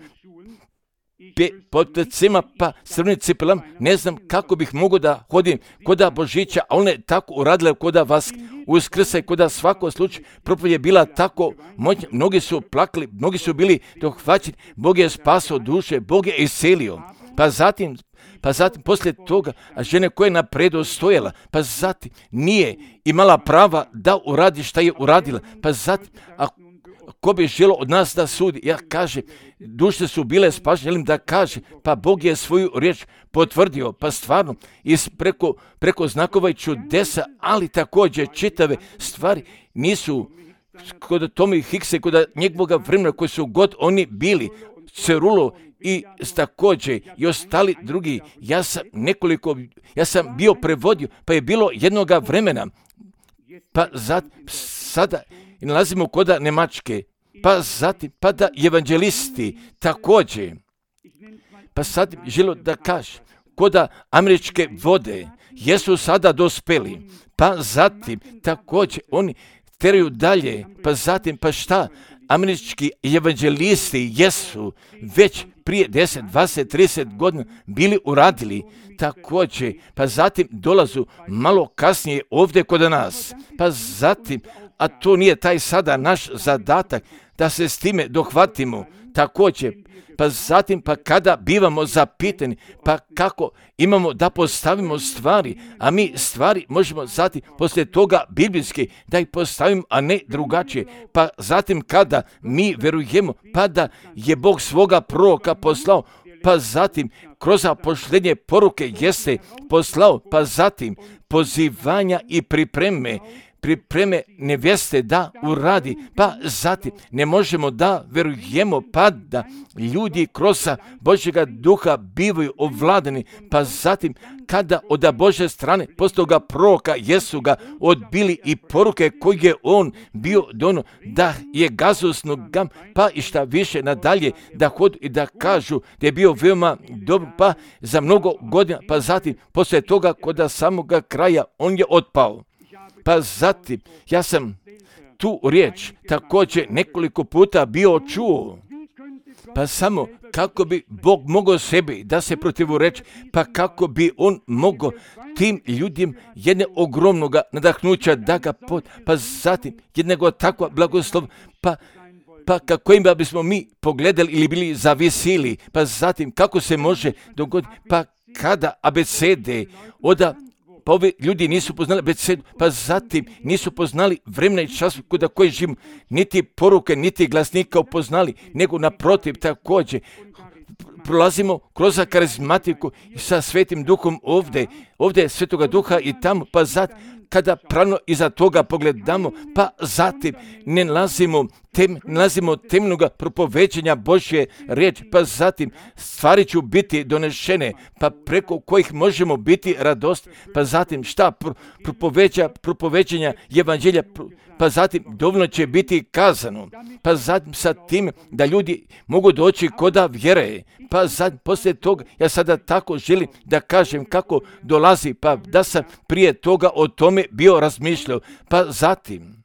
potecima, pa crvenim cipelama, ne znam kako bih mogao da hodim koda Božića, a one tako uradile koda vas Uskrsa i koda svako slučaj, propovijed je bila tako moćna, mnogi su plakali, mnogi su bili dohvaćeni, Bog je spasao duše, Bog je iscelio, pa zatim poslije toga, a žene koja je napredo stojala, pa zatim nije imala prava da uradi šta je uradila, pa zatim, ko bi želo od nas da sudi, ja kažem, duše su bile spašene, želim da kaže, pa Bog je svoju riječ potvrdio, pa stvarno, preko znakova i čudesa, ali također čitave stvari nisu kod Tommy Hicksa, kod njegovoga vremena koji su god oni bili, Cerulo i također i ostali drugi, ja sam bio prevodio, pa je bilo jednoga vremena, pa sada nalazimo koda Njemačke, pa da evanđelisti također, pa sad želo da kaže, koda američke vode jesu sada dospeli, pa zatim također oni teraju dalje, pa šta, američki evanđelisti jesu već prije 10, 20, 30 godina bili uradili također, pa zatim dolazu malo kasnije ovdje kod nas, pa zatim, a to nije taj sada naš zadatak da se s time dohvatimo također, pa zatim, pa kada bivamo zapitani, pa kako imamo da postavimo stvari, a mi stvari možemo zatim poslije toga biblijski da ih postavimo, a ne drugačije, pa zatim kada mi verujemo, pa da je Bog svoga proroka poslao, pa zatim kroz pošljenje poruke jeste poslao, pa zatim pozivanja i pripreme nevjeste da uradi, pa zatim ne možemo da verujemo, pa da ljudi kroz Božjega duha bivaju ovladani, pa zatim kada od Božje strane poslije toga proroka jesu ga odbili i poruke koje je on bio dono da je gazosno gam, pa i šta više nadalje da hodu i da kažu da je bio veoma dobro, pa za mnogo godina, pa zatim poslije toga kod samoga kraja on je otpao. Pa zatim, ja sam tu riječ također nekoliko puta bio čuo, pa samo kako bi Bog mogao sebi da se protivureći, pa kako bi on mogao tim ljudima jedne ogromnoga nadahnuća da ga pa zatim jednego takva blagoslova, pa kojima bismo mi pogledali ili bili zavisili, pa zatim kako se može dogoditi, pa kada abecede pa ovi ljudi nisu poznali abecedu, pa zatim nisu poznali vremena i čas kuda koji živimo, niti poruke, niti glasnika upoznali, nego naprotiv također. Prolazimo kroz karizmatiku sa Svetim Duhom ovdje Svetoga Duha i tamo, pa zatim kada pravno iza toga pogledamo, pa zatim ne nalazimo temnoga propoveđenja Božje riječi, pa zatim stvari će biti donešene, pa preko kojih možemo biti radost, pa zatim šta propoveđenja evanđelja, pa zatim dovoljno će biti kazano, pa zatim sa tim da ljudi mogu doći koda vjere, pa zatim poslije toga ja sada tako želim da kažem kako dolazi, pa da sam prije toga o tome bio razmišljao, pa zatim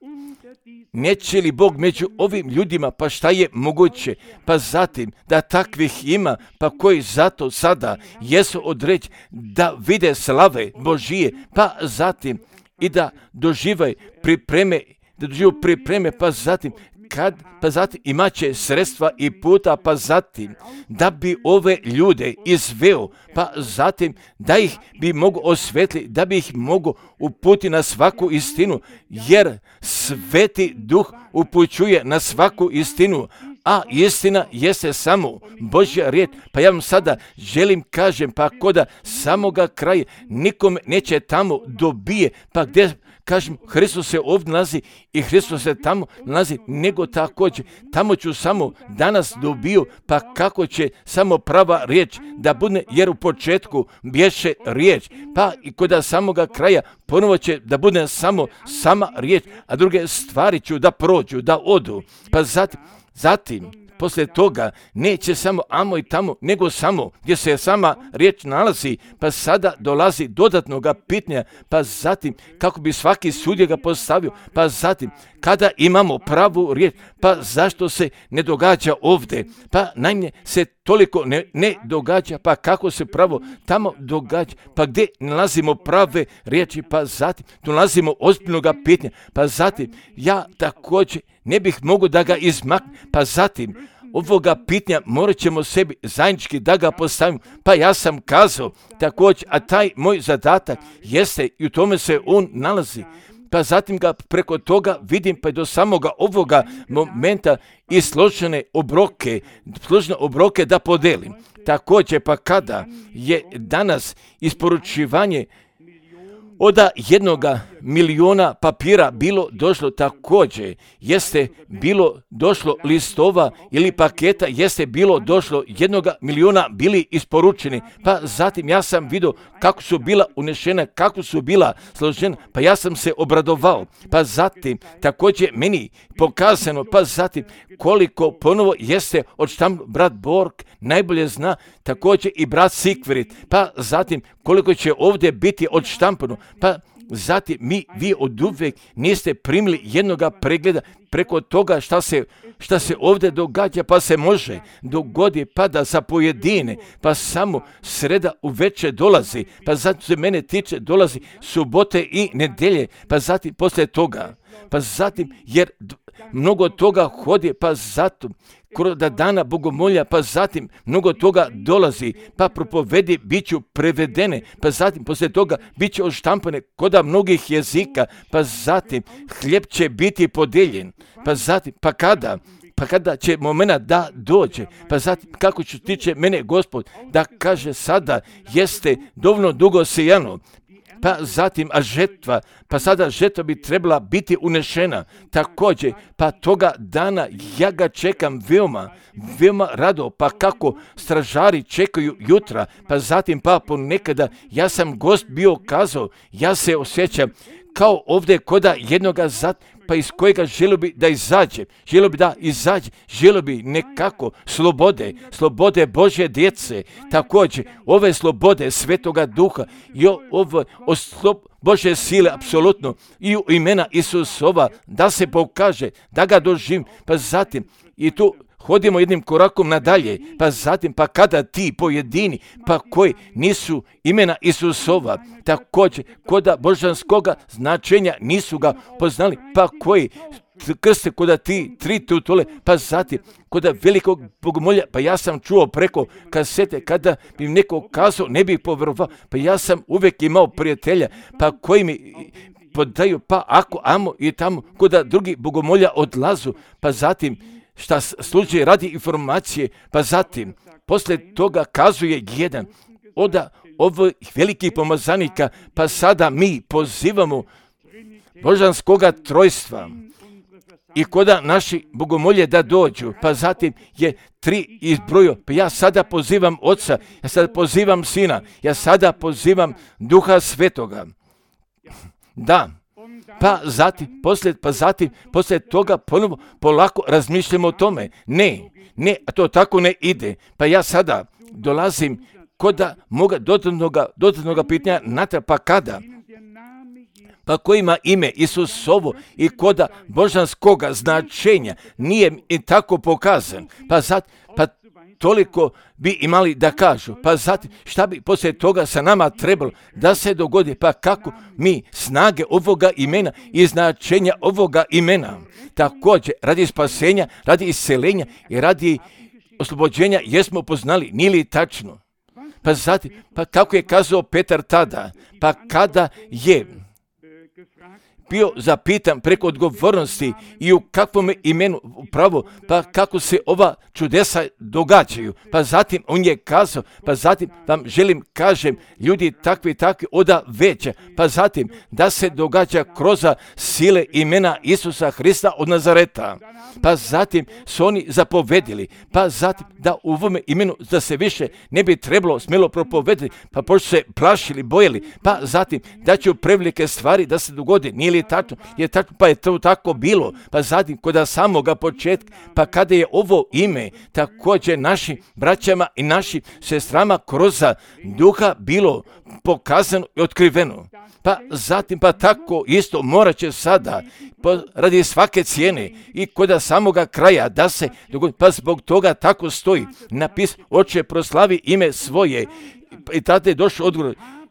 neće li Bog među ovim ljudima, pa šta je moguće, pa zatim da takvih ima, pa koji zato sada jesu određeni da vide slave Božije, pa zatim i da dožive pripreme, pa zatim imat će sredstva i puta, pa zatim da bi ove ljude izveo, pa zatim da ih bi mogu osvetli, da bi ih mogu uputi na svaku istinu, jer Sveti Duh upućuje na svaku istinu, a istina jeste samo Božja riječ. Pa ja vam sada želim kažem, pa koda samoga kraja nikom neće tamo dobije, pa kažem, Hristos se ovdje nalazi i Hristos se tamo nalazi, nego također, tamo ću samo danas dobio, pa kako će samo prava riječ da bude, jer u početku bješe riječ, pa i kod samoga kraja ponovo će da bude samo sama riječ, a druge stvari ću da prođu, da odu, pa zatim poslije toga neće samo amo i tamo, nego samo gdje se sama riječ nalazi, pa sada dolazi dodatnoga pitanja, pa zatim kako bi svaki sudija ga postavio, pa zatim kada imamo pravu riječ, pa zašto se ne događa ovdje, pa naime se toliko ne događa, pa kako se pravo tamo događa, pa gdje nalazimo prave riječi, pa zatim tu nalazimo ozbiljnoga pitanja, pa zatim ja također ne bih mogu da ga izmaknem, pa zatim ovoga pitanja morat ćemo sebi zajednički da ga postavimo, pa ja sam kazao također, a taj moj zadatak jeste i u tome se on nalazi, pa zatim ga preko toga vidim pa do samoga ovoga momenta i složene obroke da podelim. Također pa kada je danas isporučivanje od 1 miliona papira bilo došlo, također jeste bilo došlo listova ili paketa, jeste bilo došlo 1 miliona bili isporučeni, pa zatim ja sam vidio kako su bila unešena, kako su bila složena, pa ja sam se obradovao, pa zatim također meni pokazano, pa zatim koliko ponovo jeste odštamp brat Borg najbolje zna, također i brat Sigfrid, pa zatim koliko će ovdje biti odštampano, pa zatim vi od uvijek niste primili jednoga pregleda preko toga šta se ovdje događa, pa se može dogodi pa da za pojedine, pa samo sreda uveče dolazi, pa zatim se mene tiče dolazi subote i nedelje, pa zatim poslije toga, pa zatim jer mnogo toga hodi, pa zato da dana bogomolja, pa zatim mnogo toga dolazi, pa propovedi bit ću prevedene, pa zatim poslije toga bit će odštampane koda mnogih jezika, pa zatim hljeb će biti podijeljen, pa zatim, pa kada će momena da dođe, pa zatim kako ću tiče mene Gospod da kaže sada jeste dovoljno dugo sijano, pa zatim žetva, pa sada žetva bi trebala biti unešena, također, pa toga dana ja ga čekam veoma rado, pa kako stražari čekaju jutra, pa zatim pa ponekada ja sam gost bio kazao, ja se osjećam kao ovdje koda jednoga pa iz kojega želio bi da izađe, želio bi nekako slobode Božje djece, također ove slobode Svetoga Duha i ovo Božje sile apsolutno i u imena Isusova da se pokaže, da ga doživim, pa zatim i tu hodimo jednim korakom nadalje, pa zatim pa kada ti pojedini, pa koji nisu imena Isusova, također koda božanskoga značenja nisu ga poznali, pa koji krste koda ti 3 tutule, pa zatim koda velikog bogomolja, pa ja sam čuo preko kasete, kada bi neko kazao ne bih povjerovao, pa ja sam uvijek imao prijatelja, pa koji mi podaju, pa ako amo i tamo koda drugi bogomolja odlazu, pa zatim šta služi radi informacije, pa zatim poslije toga kazuje jedan od ovih velikih pomazanika, pa sada mi pozivamo božanskoga trojstva i koda naši bogomolje da dođu, pa zatim je 3 izbrojio, pa ja sada pozivam Oca, ja sada pozivam Sina, ja sada pozivam Duha Svetoga. Da. Pa zatim, poslije toga ponovo polako razmišljamo o tome. Ne, to tako ne ide. Pa ja sada dolazim koda moga dodatnoga pitanja natrag, pa kada? Pa ko ima ime Isusovo i koda božanskoga značenja nije i tako pokazan. Pa toliko bi imali da kažu, pa zatim šta bi poslije toga sa nama trebalo da se dogodi, pa kako mi snage ovoga imena i značenja ovoga imena, također radi spasenja, radi isceljenja i radi oslobođenja jesmo poznali, nije li tačno? Pa zatim, pa kako je kazao Petar tada, pa kada je bio zapitan preko odgovornosti i u kakvom imenu upravo, pa kako se ova čudesa događaju. Pa zatim on je kazao, pa zatim vam želim kažem, ljudi takvi oda veća, pa zatim da se događa kroz sile imena Isusa Hrista od Nazareta. Pa zatim su oni zapovedili, pa zatim da u ovome imenu da se više ne bi trebalo smjelo propovedati, pa pošto se plašili, bojeli, pa zatim da će prevelike stvari da se dogode, nije li tačno, pa je to tako bilo, pa zatim kod samoga početka, pa kada je ovo ime također našim braćama i našim sestrama kroz duha bilo pokazano i otkriveno. Pa zatim pa tako isto morat će sada radi svake cijene i kod samoga kraja da se dogodi, pa zbog toga tako stoji napis, Oče proslavi ime svoje, i tada je došao odgovor,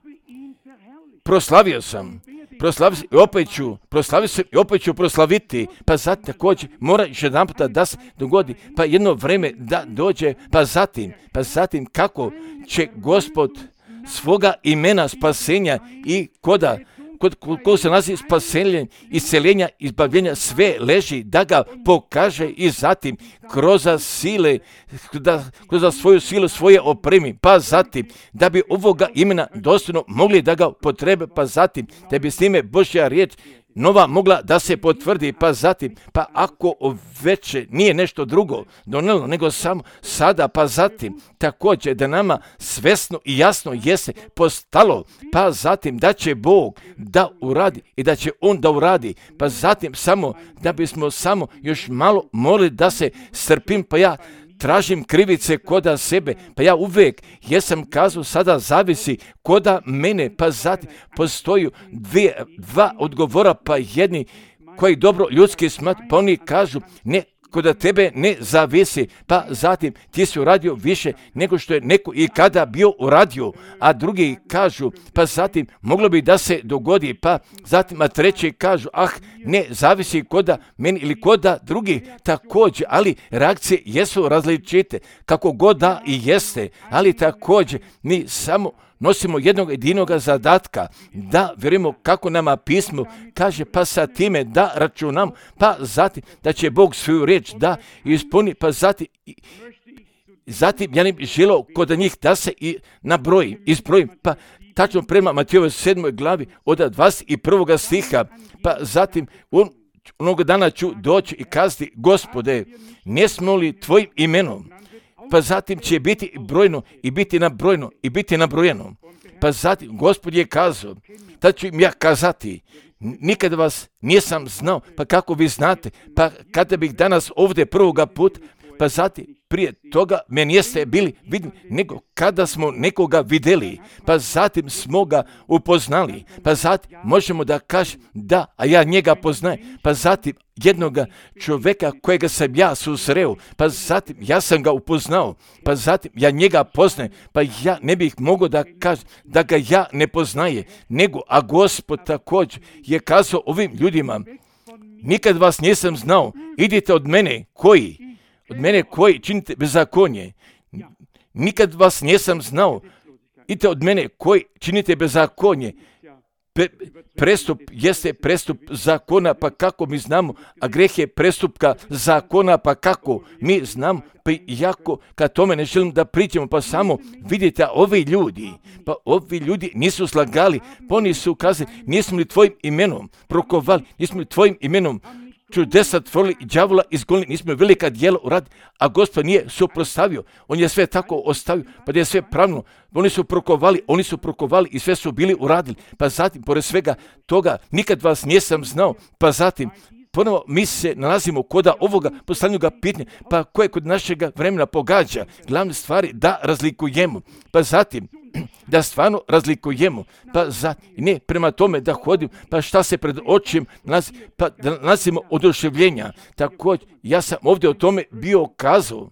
proslavio sam i opet ću proslaviti, pa zatim također mora još jedan puta da se dogodi, pa jedno vreme da dođe, pa zatim kako će Gospod svoga imena spasenja i kod se nalazi spasenje, isceljenja, izbavljenja, sve leži da ga pokaže i zatim kroz sile, kroz svoju silu svoje opremi, pa zatim da bi ovoga imena dostojno mogli da ga potrebe, pa zatim da bi s time Božja riječ nova mogla da se potvrdi, pa zatim, pa ako veće nije nešto drugo donelo, nego samo sada, pa zatim, također da nama svesno i jasno jeste postalo, pa zatim da će Bog da uradi i da će On da uradi, pa zatim samo da bismo samo još malo morali da se strpim, pa ja tražim krivice koda sebe, pa ja uvijek jesam kazao sada zavisi koda mene, pa zatim postoju dva odgovora, pa jedni koji dobro ljudski smatruju, pa oni kažu ne, kod tebe ne zavisi, pa zatim ti si uradio više nego što je neko i kada bio uradio, a drugi kažu, pa zatim moglo bi da se dogodi, pa zatim, a treći kažu, ne zavisi koda meni ili koda drugi također, ali reakcije jesu različite, kako god da i jeste, ali također mi samo nosimo jednog jedinoga zadatka, da vjerujemo kako nama pismo kaže, pa sa time da računam, pa zatim da će Bog svoju riječ da ispuni, pa zatim ja ne bih želio kod njih da se i izbrojim, pa tačno prema Matejovoj 7. glavi od 21. stiha, pa zatim onog dana ću doći i kazati, Gospode, ne smo li tvojim imenom, pa zatim će biti brojno i biti nabrojno i biti nabrojeno. Pa zatim Gospod je kazao, da ću im ja kazati, nikada vas nisam znao, pa kako vi znate, pa kada bih danas ovdje prvoga put, pa zatim prije toga me niste bili vidni, nego kada smo nekoga vidjeli, pa zatim smo ga upoznali, pa zatim možemo da kažem da, a ja njega poznajem, pa zatim jednoga čovjeka kojega sam ja susreo, pa zatim ja sam ga upoznao, pa zatim ja njega poznajem, pa ja ne bih mogao da kažem da ga ja ne poznaje, nego, a Gospod također je kazao ovim ljudima, nikad vas nisam znao, idite od mene koji činite bezakonje, nikad vas nisam znao, idite od mene koji činite bezakonje. Prestup jeste prestup zakona, pa kako mi znamo, a greh je prestupka zakona, pa kako mi znamo, pa jako kad tome ne želim da pričamo, pa samo vidite ovi ljudi nisu slagali, pa oni su kazali, nismo li tvojim imenom prokovali, nismo li tvojim imenom čudesa tvorili i đavola izgonili, nismo velika djela uradili, a Gospod nije suprotstavio, on je sve tako ostavio, pa da je sve pravno, oni su prokovali i sve su bili uradili, pa zatim, pored svega toga, nikad vas nisam znao, pa zatim, ponovo mi se nalazimo kod ovoga postavljenog pitanja, pa koje kod našega vremena pogađa, glavne stvari da razlikujemo, pa zatim, da stvarno razlikujemo, pa ne prema tome da hodim, pa šta se pred očim nalazi, pa da nalazimo oduševljenja. Također, ja sam ovdje o tome bio kazao.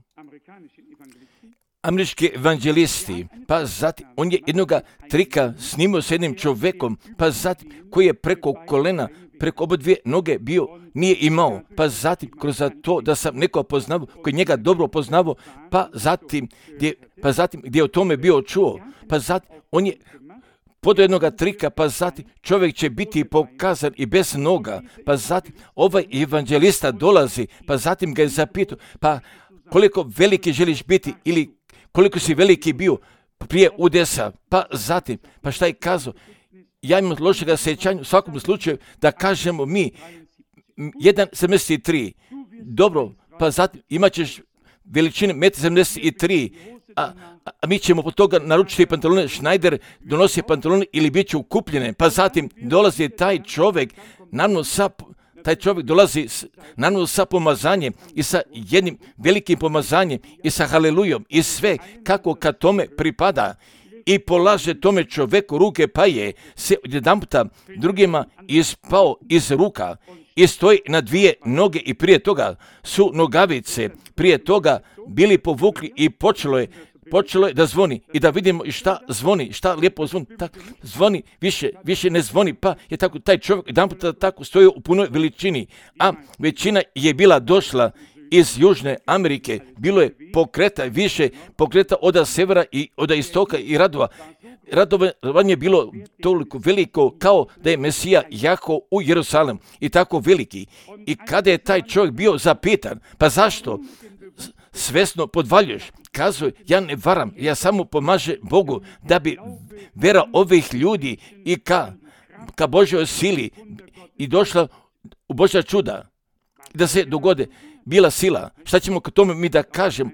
Američki evanđelisti, pa zatim, on je jednoga trika snimao s jednim čovjekom, pa zatim, koji je preko kolena, preko oba dvije noge bio, nije imao, pa zatim, kroz to da sam nekoga poznavao, koji njega dobro poznavao, pa zatim, gdje je o tome bio čuo, pa zatim, on je pod jednoga trika, pa zatim čovjek će biti pokazan i bez noga, pa zatim ovaj evanđelista dolazi, pa zatim ga je zapitao, pa koliko veliki želiš biti ili koliko si veliki bio prije udesa, pa zatim, pa šta je kazao? Ja imam lošega sjećanja u svakom slučaju da kažemo mi 1,73. Dobro, pa zatim imat ćeš veličine 1,73 m, a mi ćemo pod toga naručiti pantalone, Schneider donosi pantalone ili bit će ukupljene, pa zatim dolazi taj čovjek, taj čovjek dolazi naravno sa pomazanjem i sa jednim velikim pomazanjem i sa halelujom i sve kako ka tome pripada i polaže tome čovjeku ruke, pa je se odjedanputa drugima ispao iz ruka i stoji na dvije noge i prije toga su nogavice, prije toga bili povukli i počelo je da zvoni i da vidimo šta zvoni, šta lijepo zvoni, tako zvoni, više ne zvoni, pa je tako taj čovjek jedanputa tako stojio u punoj veličini, a većina je bila došla iz Južne Amerike, bilo je više pokreta od severa i od istoka i radovanje je bilo toliko veliko kao da je Mesija jahao u Jerusalem i tako veliki. I kada je taj čovjek bio zapitan, pa zašto svesno podvaljuješ? Kazuje, ja ne varam, ja samo pomažem Bogu da bi vera ovih ljudi i ka Božjoj sili i došla u Božja čuda, da se dogode bila sila. Šta ćemo k tome mi da kažem?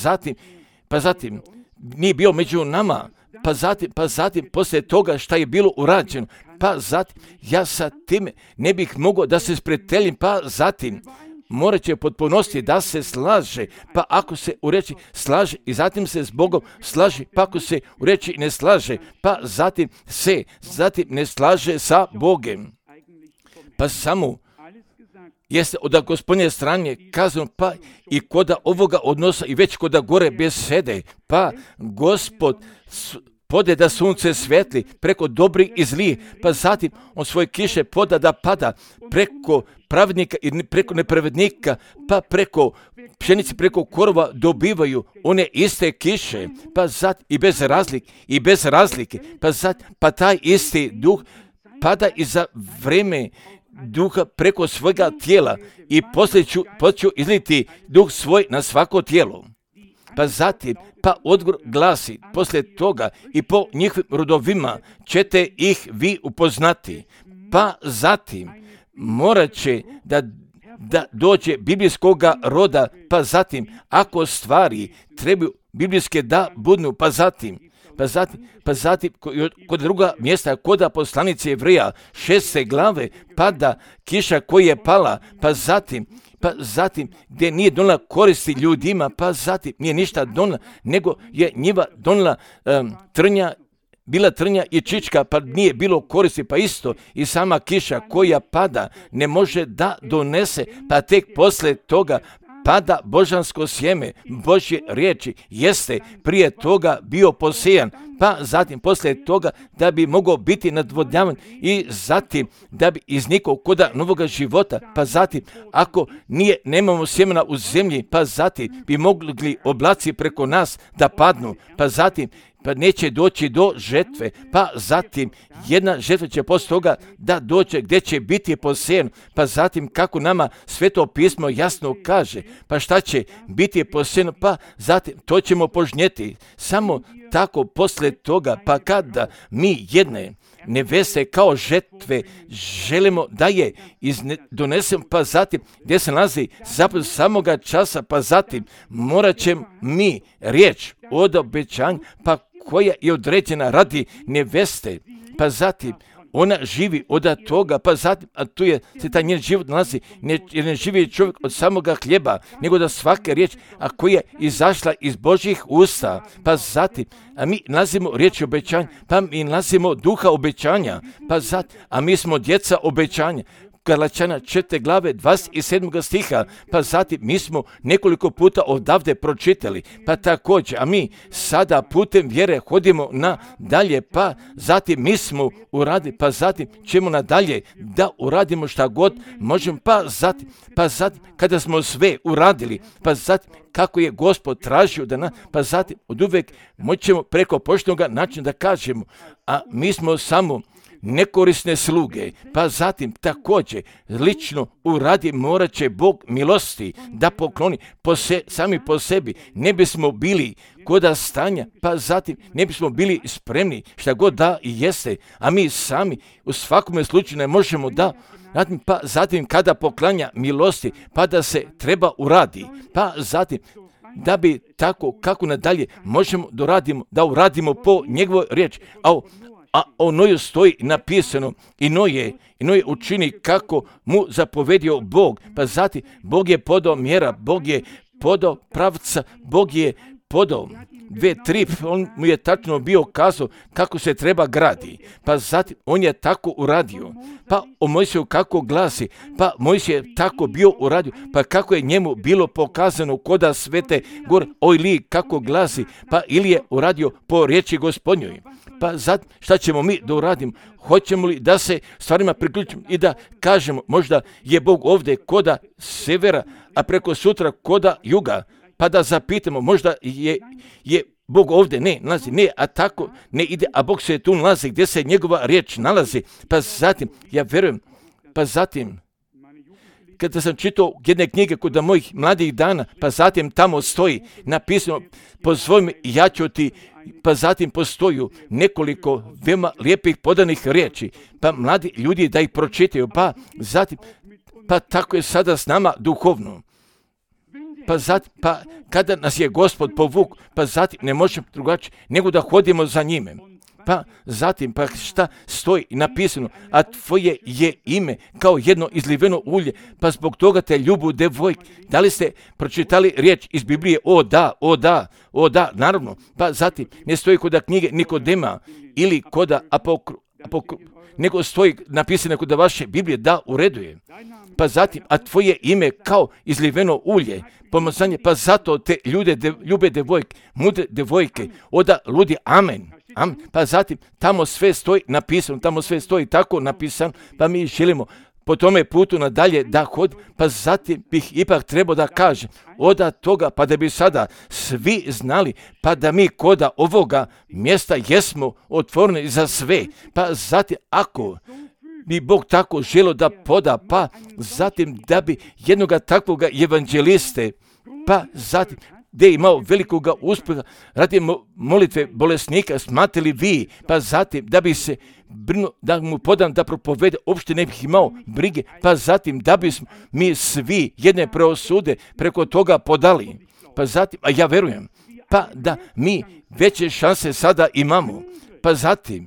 Pa zatim nije bio među nama, pa zatim poslije toga šta je bilo urađeno, pa zatim ja sa time ne bih mogao da se spreteljim, pa zatim morat će potpunosti da se slaže, pa ako se u reči slaže i zatim se s Bogom slaže, pa ako se u reči ne slaže, pa zatim ne slaže sa Bogom. Pa samo jeste od Gospodnje strane kazano, pa i koda ovoga odnosa i već koda gore besede, pa Gospod pode da sunce svetli preko dobrih i zlih, pa zatim on svoje kiše poda da pada preko pravednika i preko nepravednika, pa preko pšenice, preko korova dobivaju one iste kiše, pa zatim i bez razlike, pa taj isti duh pada i za vreme duha preko svojega tijela i poslije ću izliti duh svoj na svako tijelo. Pa zatim, pa odgovor glasi, poslije toga i po njihovim rodovima ćete ih vi upoznati. Pa zatim, morat će da dođe biblijskoga roda, pa zatim, ako trebaju biblijske da budnu, pa zatim, kod druga mjesta, kod poslanice Jevreja, 6. glave, pada kiša koja je pala, pa zatim gdje nije donela koristi ljudima, pa zatim nije ništa donela, nego je njiva donela bila trnja i čička, pa nije bilo koristi, pa isto i sama kiša koja pada ne može da donese, pa tek poslije toga pada božansko sjeme, Božje riječi jeste prije toga bio posejan, pa zatim poslije toga da bi mogao biti nadvodnjavan i zatim da bi iznikao koda novoga života, pa zatim ako nemamo sjemena u zemlji, pa zatim bi mogli oblaci preko nas da padnu, pa neće doći do žetve, pa zatim jedna žetva će poslije toga da dođe gdje će biti posejan, pa zatim kako nama Sveto pismo jasno kaže, pa šta će biti posejano, pa zatim to ćemo požnjeti. Samo tako poslije toga, pa kada mi jedne neveste kao žetve želimo da je donesemo, pa zatim gdje se nalazi zapravo samoga časa, pa zatim morat ćemo mi riječ od obećanja, pa koja je određena radi neveste, pa zatim ona živi od toga, pa zatim, a tu se taj njen život nalazi, jer ne živi čovjek od samoga hljeba, nego da svaka riječ, a koja je izašla iz Božjih usta, pa zatim, a mi nalazimo riječ obećanja, pa mi nalazimo duha obećanja, pa zatim, a mi smo djeca obećanja. Galačana 4. glave 27. stiha, pa zatim mi smo nekoliko puta odavde pročitali, pa također, a mi sada putem vjere hodimo nadalje, pa zatim mi smo uradili, pa zatim ćemo nadalje da uradimo šta god možemo, pa zatim kada smo sve uradili, pa zatim kako je Gospod tražio da nas, pa zatim od uvijek moćemo preko poštenoga načina da kažemo, a mi smo samo nekorisne sluge, pa zatim također lično uradi morat će Bog milosti da pokloni sami po sebi, ne bismo bili koda stanja, pa zatim ne bismo bili spremni šta god da i jeste, a mi sami u svakome slučaju ne možemo da, pa zatim kada poklanja milosti, pa da se treba uradi, pa zatim da bi tako kako nadalje možemo da uradimo po njegovoj riječi, a o Noju stoji napisano i Noje učini kako mu zapovedio Bog, pa zatim Bog je podao mjera, Bog je podao pravca, Bog je podao 2-3, on mu je tačno bio kazao kako se treba gradi, pa zatim on je tako uradio, pa o Mojsiju kako glasi, pa Mojsije je tako bio uradio, pa kako je njemu bilo pokazano koda svete gore, Ili kako glasi, pa ili je uradio po riječi Gospodnjoj. Pa zatim šta ćemo mi da uradimo? Hoćemo li da se stvarima priključimo i da kažemo možda je Bog ovdje koda severa, a preko sutra koda juga, pa da zapitamo možda je Bog ovdje nalazi, a tako ne ide, a Bog se tu nalazi gdje se njegova riječ nalazi, pa zatim, ja verujem, pa zatim, kada sam čitao jedne knjige kod mojih mladih dana, pa zatim tamo stoji napisano, pozvoj me i ja ću ti, pa zatim postoju nekoliko veoma lijepih podanih riječi, pa mladi ljudi da ih pročitaju, pa zatim, pa tako je sada s nama duhovno. Pa zatim, pa kada nas je Gospod povuk, pa zatim ne možemo drugačije nego da hodimo za njime. Pa zatim, pa šta stoji napisano, a tvoje je ime kao jedno izliveno ulje, pa zbog toga te ljubu devojke. Da li ste pročitali riječ iz Biblije? O da, naravno. Pa zatim, ne stoji koda knjige Nikodema ili koda nego stoji napisano kod vaše Biblije, da ureduje. Pa zatim, a tvoje ime kao izliveno ulje, pomazanje, pa zato te ljube devojke, mudre devojke, oda ludi amen. Pa zatim, tamo sve stoji napisano, tamo sve stoji tako napisano, pa mi želimo po tome putu nadalje da hodi, pa zatim bih ipak trebao da kažem oda toga, pa da bi sada svi znali, pa da mi koda ovoga mjesta jesmo otvoreni za sve, pa zatim ako bi Bog tako želio da poda, pa zatim da bi jednoga takvoga evanđeliste, pa zatim gdje je imao velikoga uspjeha radi molitve bolesnika, smatrali vi, pa zatim da bi se brinuo da mu podam da propovede, uopšte ne bih imao brige, pa zatim da bismo mi svi jedne preosude preko toga podali, pa zatim, a ja verujem, pa da mi veće šanse sada imamo, pa zatim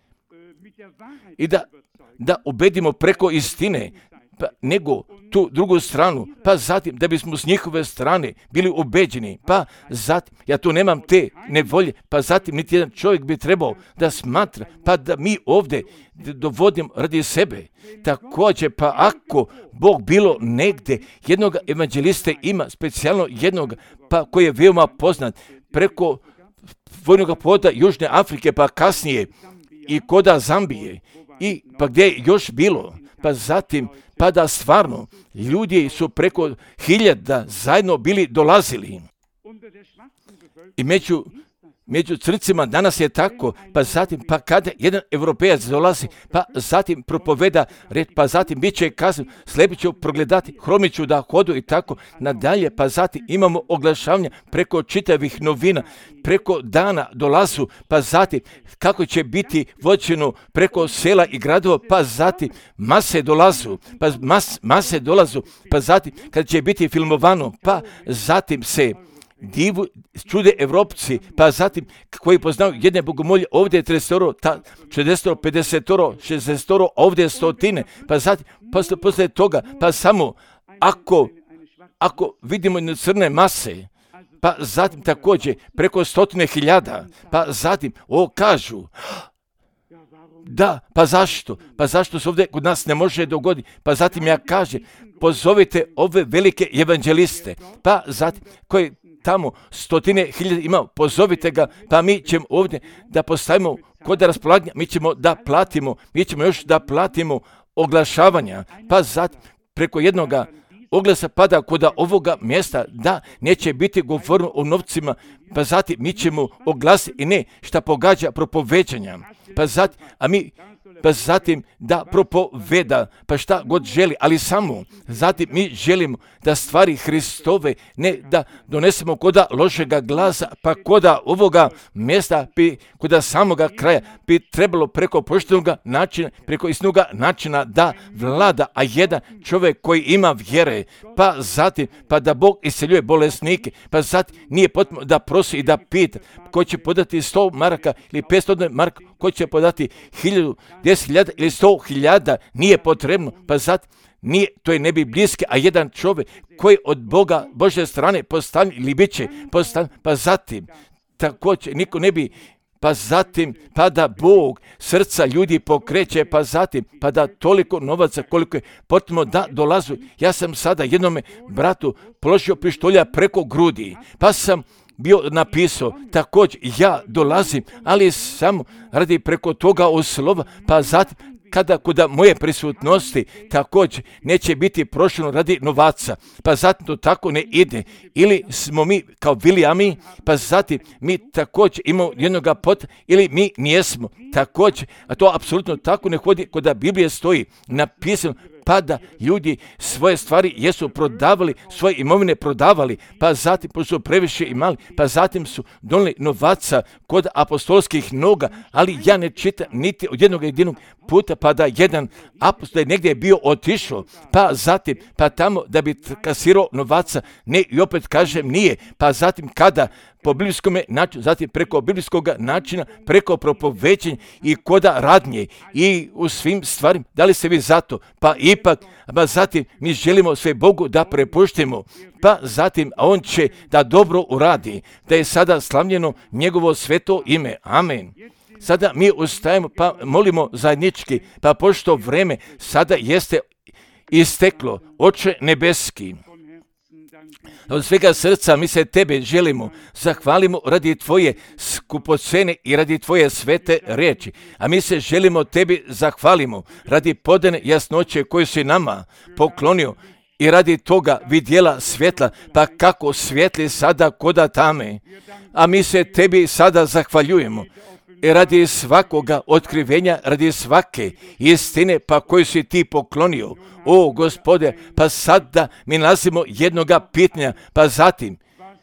i da ubedimo preko istine, pa nego tu drugu stranu, pa zatim da bismo s njihove strane bili ubeđeni, pa zatim, ja tu nemam te nevolje, pa zatim niti jedan čovjek bi trebao da smatra, pa da mi ovdje dovodim radi sebe. Također, pa ako Bog bilo negdje jednog evanđeliste ima, specijalno jednog, pa koji je veoma poznat preko vojnog poda Južne Afrike, pa kasnije i koda Zambije, i pa gdje je još bilo, pa zatim, pa da stvarno ljudi su preko 1000 zajedno bili dolazili. I među crncima danas je tako, pa zatim, pa kada jedan Europejac dolazi, pa zatim propoveda red, pa zatim bit će kazan, slepi ću progledati, hromi ću da hodu i tako nadalje, pa zatim imamo oglašavanja preko čitavih novina, preko dana dolazu, pa zatim kako će biti vođeno preko sela i gradova, pa zatim mase dolazu, pa zatim kad će biti filmovano, pa zatim se čude Evropci, pa zatim koji poznaju jedne bogomolje, ovdje je 30, 40, 50, 60, ovdje je 100, pa zatim posle toga, pa samo ako vidimo crne mase, pa zatim također preko 100.000, pa zatim kažu, Da, pa zašto? Pa zašto se ovdje kod nas ne može dogoditi? Pa zatim ja kažem, pozovite ove velike evanđeliste, pa zatim koji tamo 100.000 ima, pozovite ga, pa mi ćemo ovdje da postavimo kod raspolaganja, mi ćemo da platimo, mi ćemo još da platimo oglašavanja, pa zatim preko jednoga oglasa pada kod ovoga mjesta, da neće biti govorno o novcima, pa zatim mi ćemo oglasiti i ne šta pogađa propoveđanja, pa zatim da propoveda, pa šta god želi, ali samo zatim mi želimo da stvari Hristove ne da donesemo koda lošega glasa, pa koda ovoga mjesta, koda samoga kraja bi trebalo preko poštenoga načina, preko istinoga načina da vlada, a jedan čovjek koji ima vjere, pa zatim pa da Bog isceljuje bolesnike, pa zatim nije potrebno da prosi i da pita ko će podati 100 maraka ili 500 maraka, ko će podati 1000, 10.000 ili 100.000, nije potrebno, pa zatim nije, to je nebiblijski, a jedan čovjek koji od Boga, Božje strane postavljen ili bit će postavljen, pa zatim također niko ne bi, pa zatim pa da Bog srca ljudi pokreće, pa zatim pa da toliko novaca koliko je potrebno da dolazu. Ja sam sada jednome bratu položio pištolja preko grudi, pa sam bio napisao, također ja dolazim, ali samo radi preko toga oslova, pa zatim kada kod moje prisutnosti također neće biti prošljeno radi novaca, pa zatim to tako ne ide. Ili smo mi kao Vilijami, pa zatim mi također imamo jednoga pot, ili mi nijesmo također, a to apsolutno tako ne hodi kod Biblije stoji napisano, pa da ljudi svoje stvari jesu prodavali, svoje imovine prodavali, pa zatim su previše imali, pa zatim su donijeli novaca kod apostolskih noga, ali ja ne čitam niti od jednog jedinog puta, pa da jedan apostol je negdje bio otišao, pa zatim, pa tamo da bi kasirao novaca, ne, i opet kažem nije, pa zatim kada po biblijskom načinu, zatim preko biblijskog načina, preko propoveđenja i koda radnje i u svim stvarima, da li se vi zato, pa ipak, pa zatim mi želimo sve Bogu da prepuštimo, pa zatim, a On će da dobro uradi, da je sada slavljeno njegovo sveto ime, amen. Sada mi ustajemo, pa molimo zajednički, pa pošto vreme sada jeste isteklo, Oče nebeski, od svega srca mi se Tebe želimo, zahvalimo radi Tvoje skupocene i radi Tvoje svete riječi, a mi se želimo Tebi zahvalimo radi podane jasnoće koju si nama poklonio i radi toga vidjela svjetla, pa kako svijetli sada koda tame, a mi se Tebi sada zahvaljujemo. I radi svakoga otkrivenja, radi svake istine pa koju si ti poklonio. O Gospode, pa sada mi nalazimo jednoga pitanja, pa zatim,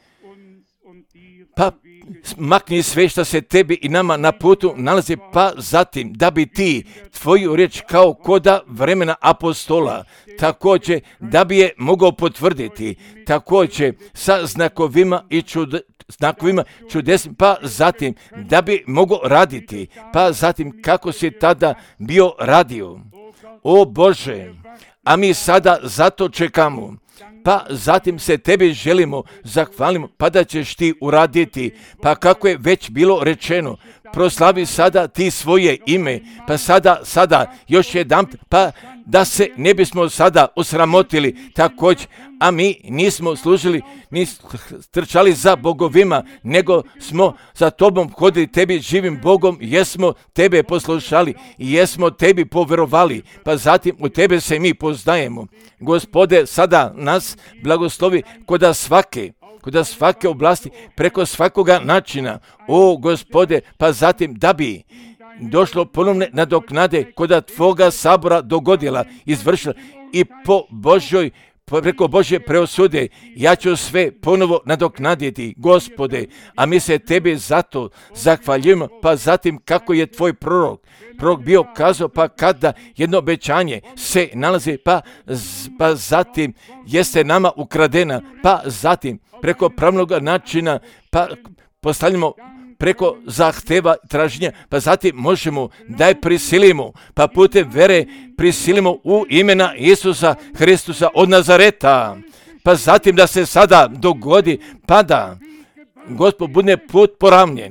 pa makni sve što se tebi i nama na putu nalazi, pa zatim da bi ti tvoju riječ kao koda vremena apostola, također da bi je mogao potvrditi, također sa znakovima i čudesnim, pa zatim da bi mogao raditi, pa zatim kako si tada bio radio. O Bože, a mi sada zato čekamo, pa zatim se Tebi želimo, zahvalimo, pa da ćeš ti uraditi, pa kako je već bilo rečeno, proslavi sada ti svoje ime, pa sada još jedan, pa da se ne bismo sada osramotili također, a mi nismo služili, nismo trčali za bogovima, nego smo za Tobom hodili, Tebi živim Bogom, jesmo Tebe poslušali i jesmo Tebi poverovali, pa zatim u Tebe se mi poznajemo. Gospode, sada nas blagoslovi kod svake oblasti, preko svakoga načina. O Gospode, pa zatim da bi došlo ponovne nadoknade kod Tvoga sabora dogodila, izvršila i preko Božje preosude, ja ću sve ponovo nadoknaditi, Gospode, a mi se Tebi zato zahvaljujemo, pa zatim kako je Tvoj prorok bio kazao, pa kada jedno obećanje se nalazi, pa zatim jeste nama ukradena, pa zatim preko pravnog načina, pa postavljamo preko zahteva traženja, pa zatim možemo da je prisilimo, pa putem vere prisilimo u imena Isusa Hristusa od Nazareta, pa zatim da se sada dogodi, pa da Gospod bude put poravnjen,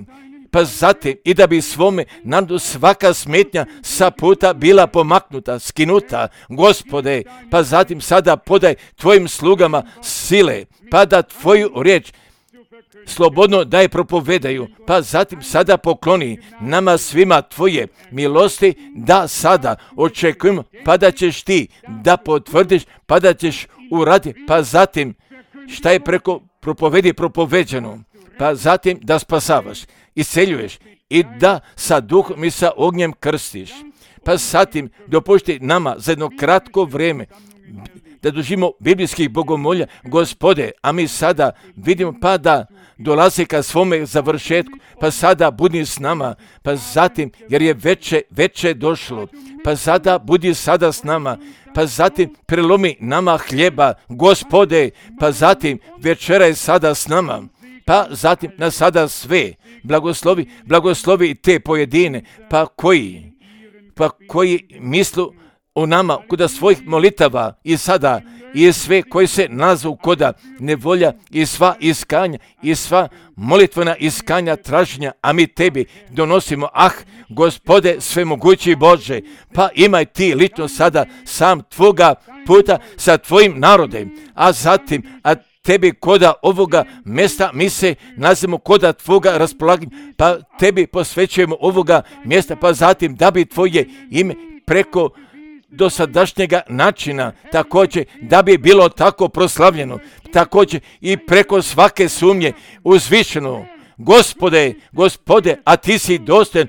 pa zatim i da bi svome narodu svaka smetnja sa puta bila pomaknuta, skinuta, Gospode, pa zatim sada podaj tvojim slugama sile, pa da tvoju riječ slobodno da je propovedaju, pa zatim sada pokloni nama svima tvoje milosti, da sada očekujemo, pa da ćeš ti da potvrdiš, pa da ćeš uraditi, pa zatim šta je preko propoveđeno, pa zatim da spasavaš, isceljuješ i da sa duhom i sa ognjem krstiš, pa zatim dopušti nama za jedno kratko vrijeme da doživimo biblijskih bogomolja, Gospode, a mi sada vidimo pa da dolazi ka svome završetku, pa sada budi s nama, pa zatim, jer je veće došlo, pa sada budi sada s nama, pa zatim prelomi nama hljeba, Gospode, pa zatim večera je sada s nama, pa zatim na sada sve, blagoslovi te pojedine, pa koji mislu o nama kuda svojih molitava i sada i sve koji se nazovu koda nevolja i sva iskanja i sva molitvena iskanja traženja, a mi tebi donosimo, Gospode svemogući Bože, pa imaj ti lično sada sam tvoga puta sa tvojim narodem, a zatim, tebi koda ovoga mjesta mi se nazivamo koda tvoga raspolaganja, pa tebi posvećujemo ovoga mjesta, pa zatim da bi tvoje ime preko dosadašnjega načina također da bi bilo tako proslavljeno, također i preko svake sumnje uzvišeno. Gospode, a ti si dostojan,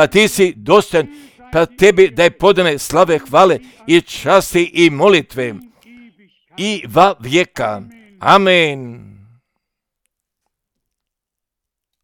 pa tebi da je podane slave, hvale i časti i molitve i va vijeka. Amen.